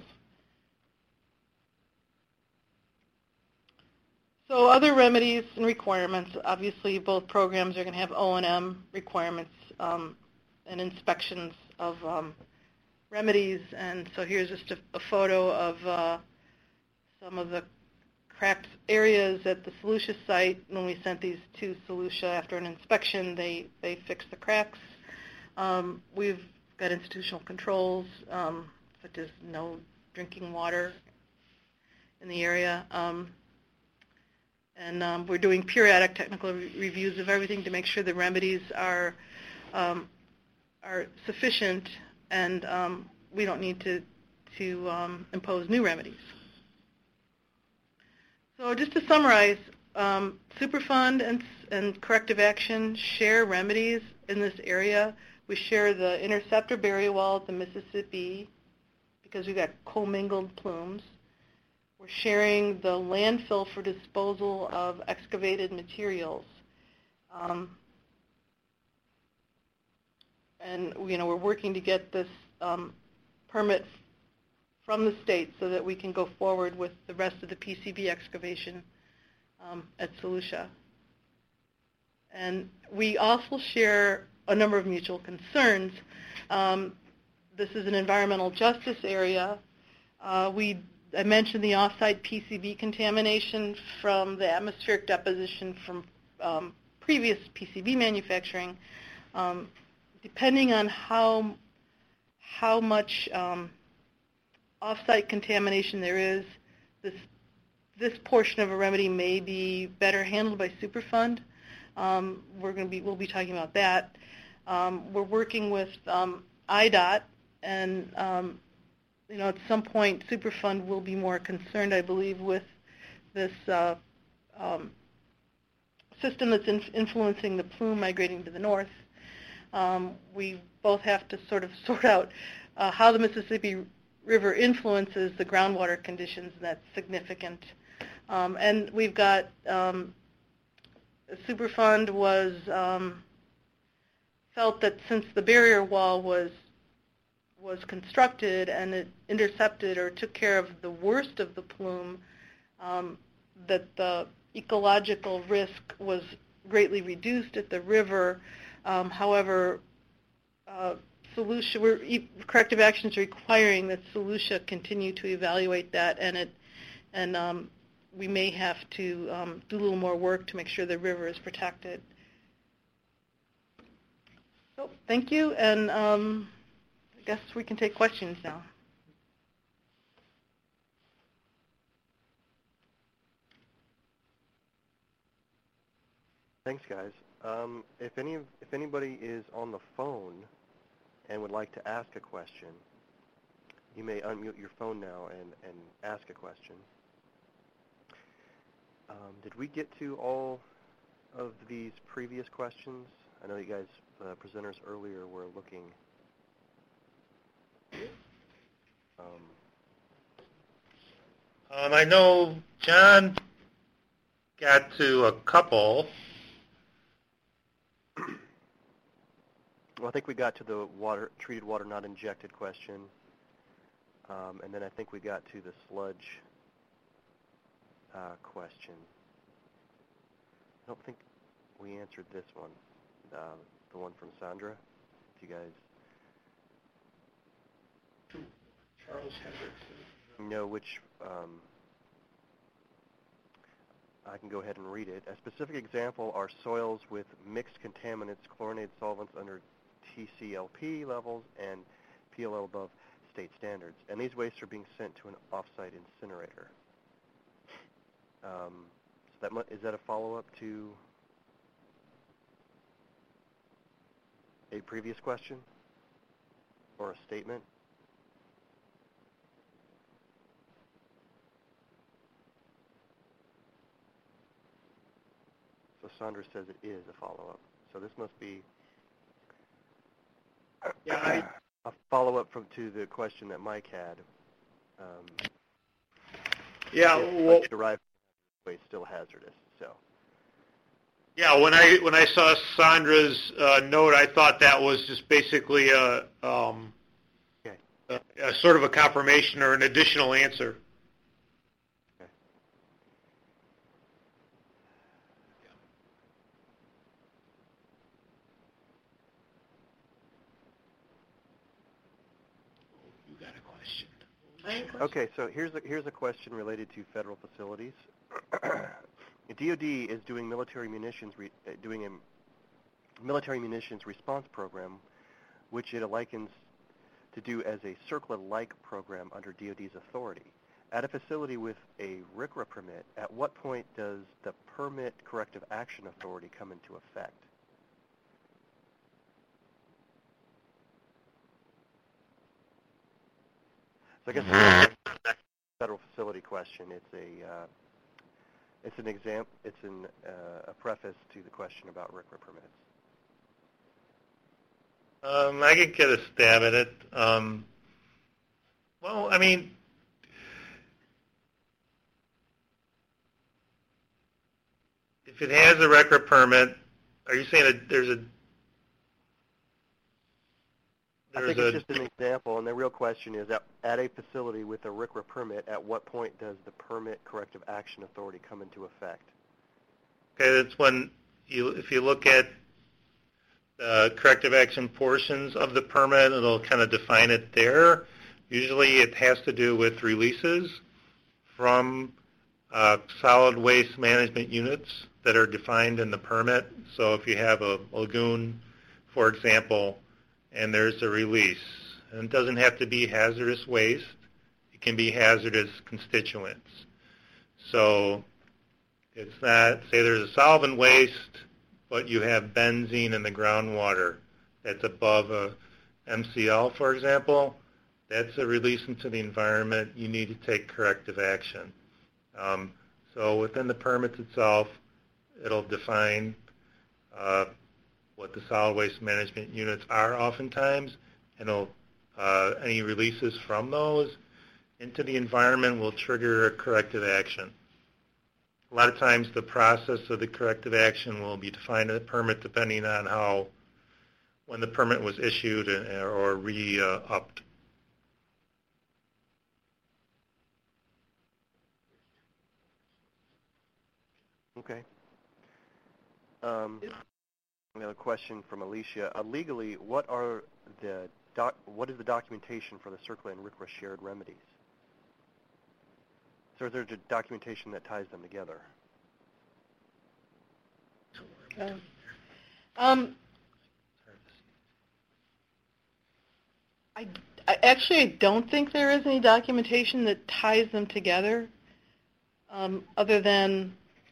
So other remedies and requirements, obviously both programs are going to have O and M requirements um, and inspections of um, remedies. And so here's just a, a photo of uh, some of the cracked areas at the Volusia site. When we sent these to Volusia after an inspection, they, they fixed the cracks. Um, we've got institutional controls, um, such as no drinking water in the area. Um, And um, we're doing periodic technical re reviews of everything to make sure the remedies are um, are sufficient, and um, we don't need to to um, impose new remedies. So just to summarize, um, Superfund and, and Corrective Action share remedies in this area. We share the interceptor barrier wall at the Mississippi because we've got commingled plumes. We're sharing the landfill for disposal of excavated materials. Um, and, you know, we're working to get this um, permit from the state so that we can go forward with the rest of the P C B excavation um, at Volusia. And we also share a number of mutual concerns. Um, this is an environmental justice area. Uh, we I mentioned the off-site P C B contamination from the atmospheric deposition from um, previous P C B manufacturing. Um, depending on how how much um, off-site contamination there is, this this portion of a remedy may be better handled by Superfund. Um, we're going to be we'll be talking about that. Um, we're working with um, I D O T, and um, you know, at some point, Superfund will be more concerned, I believe, with this uh, um, system that's in influencing the plume migrating to the north. Um, we both have to sort of sort out uh, how the Mississippi River influences the groundwater conditions, and that's significant. Um, and we've got um, Superfund was um, felt that since the barrier wall was was constructed and it intercepted or took care of the worst of the plume, um, that the ecological risk was greatly reduced at the river. Um, however, uh, Solutia, we're, corrective actions requiring that Solutia continue to evaluate that, and it, and um, we may have to um, do a little more work to make sure the river is protected. So, thank you, and um, I guess we can take questions now. Thanks, guys. Um, if any, if anybody is on the phone and would like to ask a question, you may unmute your phone now and, and ask a question. Um, did we get to all of these previous questions? I know you guys, uh, presenters earlier, were looking. Um, Um, I know John got to a couple. Well, I think we got to the water, treated water not injected question, um, and then I think we got to the sludge uh, question. I don't think we answered this one, uh, the one from Sandra. If you guys Charles Hendrickson. know which, um, I can go ahead and read it. A specific example are soils with mixed contaminants, chlorinated solvents under T C L P levels and P L L above state standards. And these wastes are being sent to an off-site incinerator. Um, so that mu is that a follow-up to a previous question or a statement? So Sandra says it is a follow-up. So this must be Yeah, I, a follow-up from to the question that Mike had. Um, yeah, if well, derived waste still hazardous. So yeah. When I when I saw Sandra's uh, note, I thought that was just basically a, um, okay. a, a sort of a confirmation or an additional answer. Okay. You got a question? Okay, so here's a, here's a question related to federal facilities. D O D is doing military munitions re, uh, doing a military munitions response program, which it likens to do as a CERCLA-like program under D O D's authority. At a facility with a R C R A permit, at what point does the Permit Corrective Action Authority come into effect? So I guess it's a federal facility question. It's a uh, it's an exam. It's an uh, a preface to the question about R C R A permits. Um, I could get a stab at it. Um, well, I mean, if it has a R C R A permit, are you saying that there's a I there's think a it's just an example, and the real question is, at, at a facility with a R C R A permit, at what point does the Permit Corrective Action Authority come into effect? okay? That's when you if you look at the corrective action portions of the permit, it'll kind of define it there. Usually, it has to do with releases from uh, solid waste management units that are defined in the permit. So if you have a lagoon, for example, and there's a release. And it doesn't have to be hazardous waste. It can be hazardous constituents. So it's not, say there's a solvent waste, but you have benzene in the groundwater that's above a M C L, for example. That's a release into the environment. You need to take corrective action. Um, so within the permit itself, it'll define uh, what the solid waste management units are oftentimes, and it'll, uh, any releases from those into the environment will trigger a corrective action. A lot of times the process of the corrective action will be defined in the permit depending on how, when the permit was issued or re-upped. Okay. Um, another question from Alicia. Uh, legally, what are the doc, what is the documentation for the CERCLA and R C R A shared remedies? So is there a documentation that ties them together? Um, um, I, I actually I don't think there is any documentation that ties them together, um, other than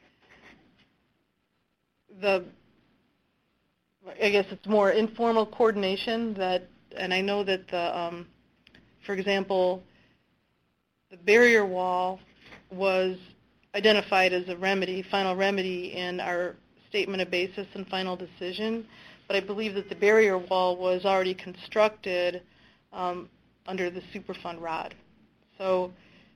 the, I guess it's more informal coordination that, and I know that the, um, for example, the barrier wall was identified as a remedy, final remedy in our statement of basis and final decision, but I believe that the barrier wall was already constructed um, under the Superfund R O D. So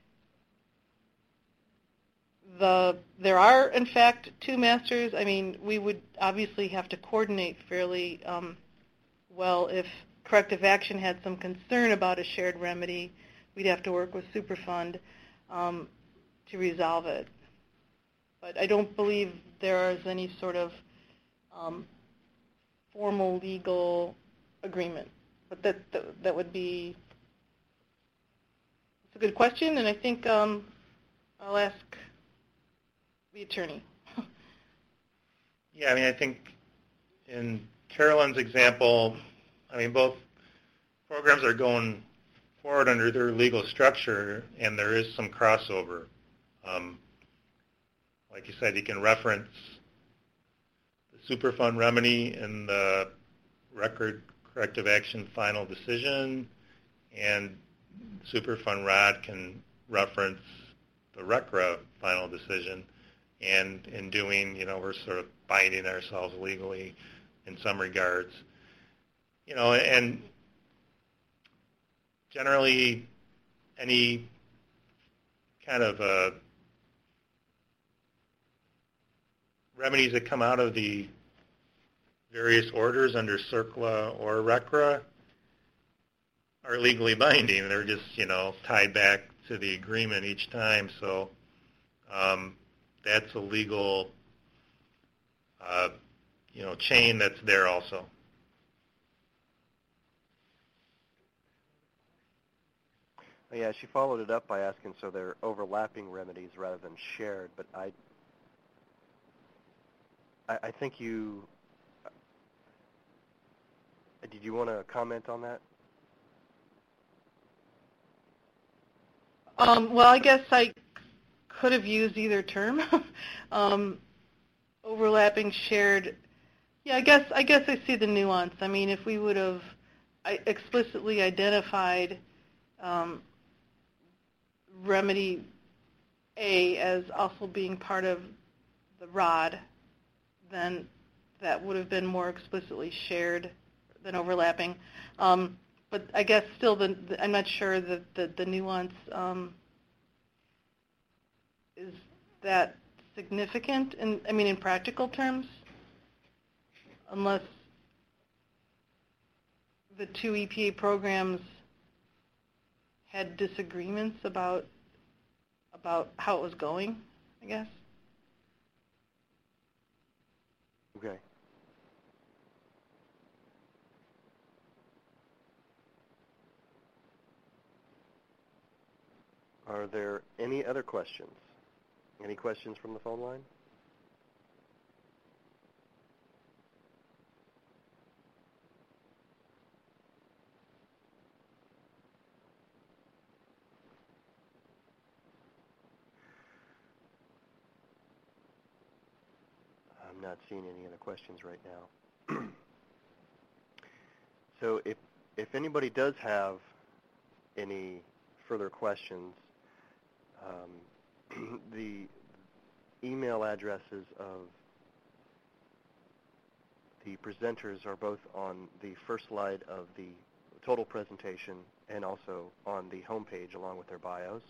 the there are, in fact, two masters. I mean, we would obviously have to coordinate fairly um, well. If corrective action had some concern about a shared remedy, we'd have to work with Superfund um, to resolve it. But I don't believe there is any sort of um, formal legal agreement. But that, that that would be it's a good question, and I think um, I'll ask the attorney. Yeah, I mean, I think in Carolyn's example, I mean, both programs are going forward under their legal structure, and there is some crossover. Um, like you said, you can reference the Superfund remedy in the record corrective action final decision, and Superfund R O D can reference the R C R A final decision. And in doing, you know, we're sort of binding ourselves legally in some regards. You know, and generally any kind of uh, remedies that come out of the various orders under CERCLA or R C R A are legally binding. They're just, you know, tied back to the agreement each time. So um, that's a legal, uh, you know, chain that's there also. Yeah, she followed it up by asking, so they're overlapping remedies rather than shared, but I, I, I think you, did you want to comment on that? Um, well, I guess I could have used either term. um, overlapping, shared. Yeah, I guess I guess I see the nuance. I mean, if we would have explicitly identified um, remedy A as also being part of the R O D, then that would have been more explicitly shared than overlapping. Um, but I guess still, the, the, I'm not sure that the, the nuance um, is that significant. In, I mean, in practical terms, unless the two E P A programs had disagreements about about how it was going, I guess. Okay. Are there any other questions? Any questions from the phone line? I'm not seeing any other questions right now. So if, if anybody does have any further questions, um, the email addresses of the presenters are both on the first slide of the total presentation and also on the homepage along with their bios.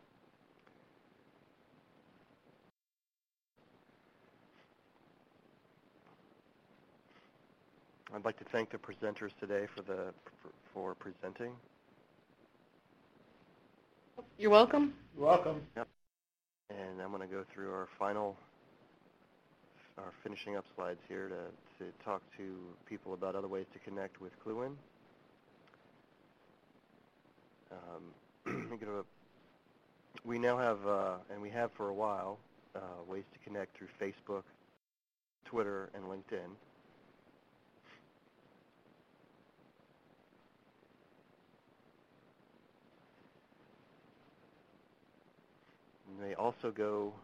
I'd like to thank the presenters today for the for presenting. You're welcome. You're welcome. Yep. And I'm going to go through our final, our finishing up slides here to, to talk to people about other ways to connect with Cluin. Um, we now have, uh, and we have for a while, uh, ways to connect through Facebook, Twitter, and LinkedIn. You may also go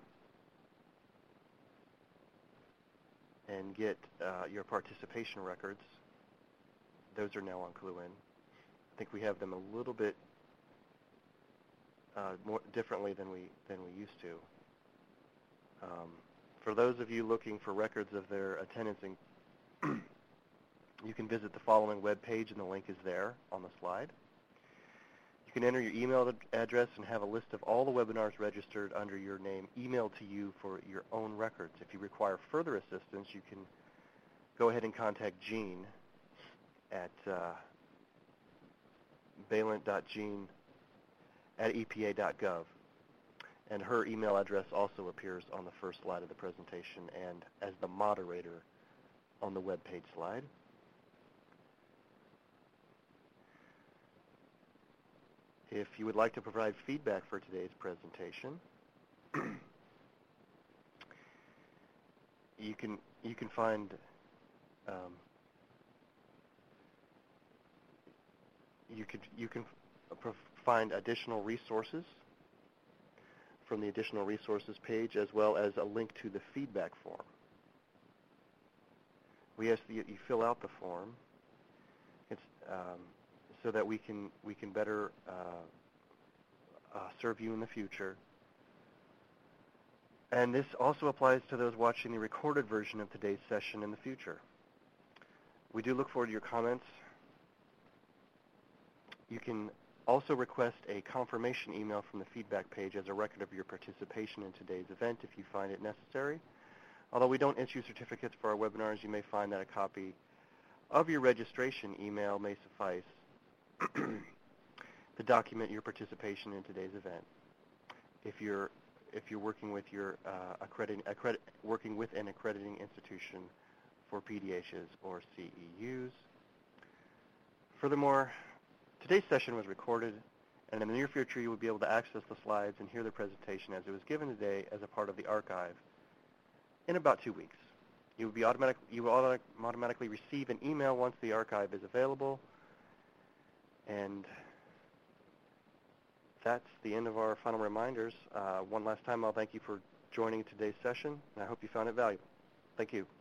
and get uh, your participation records. Those are now on Cluin. I think we have them a little bit uh, more differently than we than we used to. Um, for those of you looking for records of their attendance, in, you can visit the following web page, and the link is there on the slide. You can enter your email address and have a list of all the webinars registered under your name emailed to you for your own records. If you require further assistance, you can go ahead and contact Jean at uh, balint.jean at e p a dot gov. And her email address also appears on the first slide of the presentation and as the moderator on the web page slide. If you would like to provide feedback for today's presentation, you can you can find um, you could you can find additional resources from the additional resources page, as well as a link to the feedback form. We ask that you fill out the form. It's um, so that we can we can better uh, uh, serve you in the future. And this also applies to those watching the recorded version of today's session in the future. We do look forward to your comments. You can also request a confirmation email from the feedback page as a record of your participation in today's event if you find it necessary. Although we don't issue certificates for our webinars, you may find that a copy of your registration email may suffice to document your participation in today's event. If you're if you're working with your uh, accredit, accredit, working with an accrediting institution for P D Hs or C E Us. Furthermore, today's session was recorded, and in the near future you will be able to access the slides and hear the presentation as it was given today as a part of the archive in about two weeks. You will be automatic, you will automatic, automatically receive an email once the archive is available. And that's the end of our final reminders. Uh, one last time, I'll thank you for joining today's session, and I hope you found it valuable. Thank you.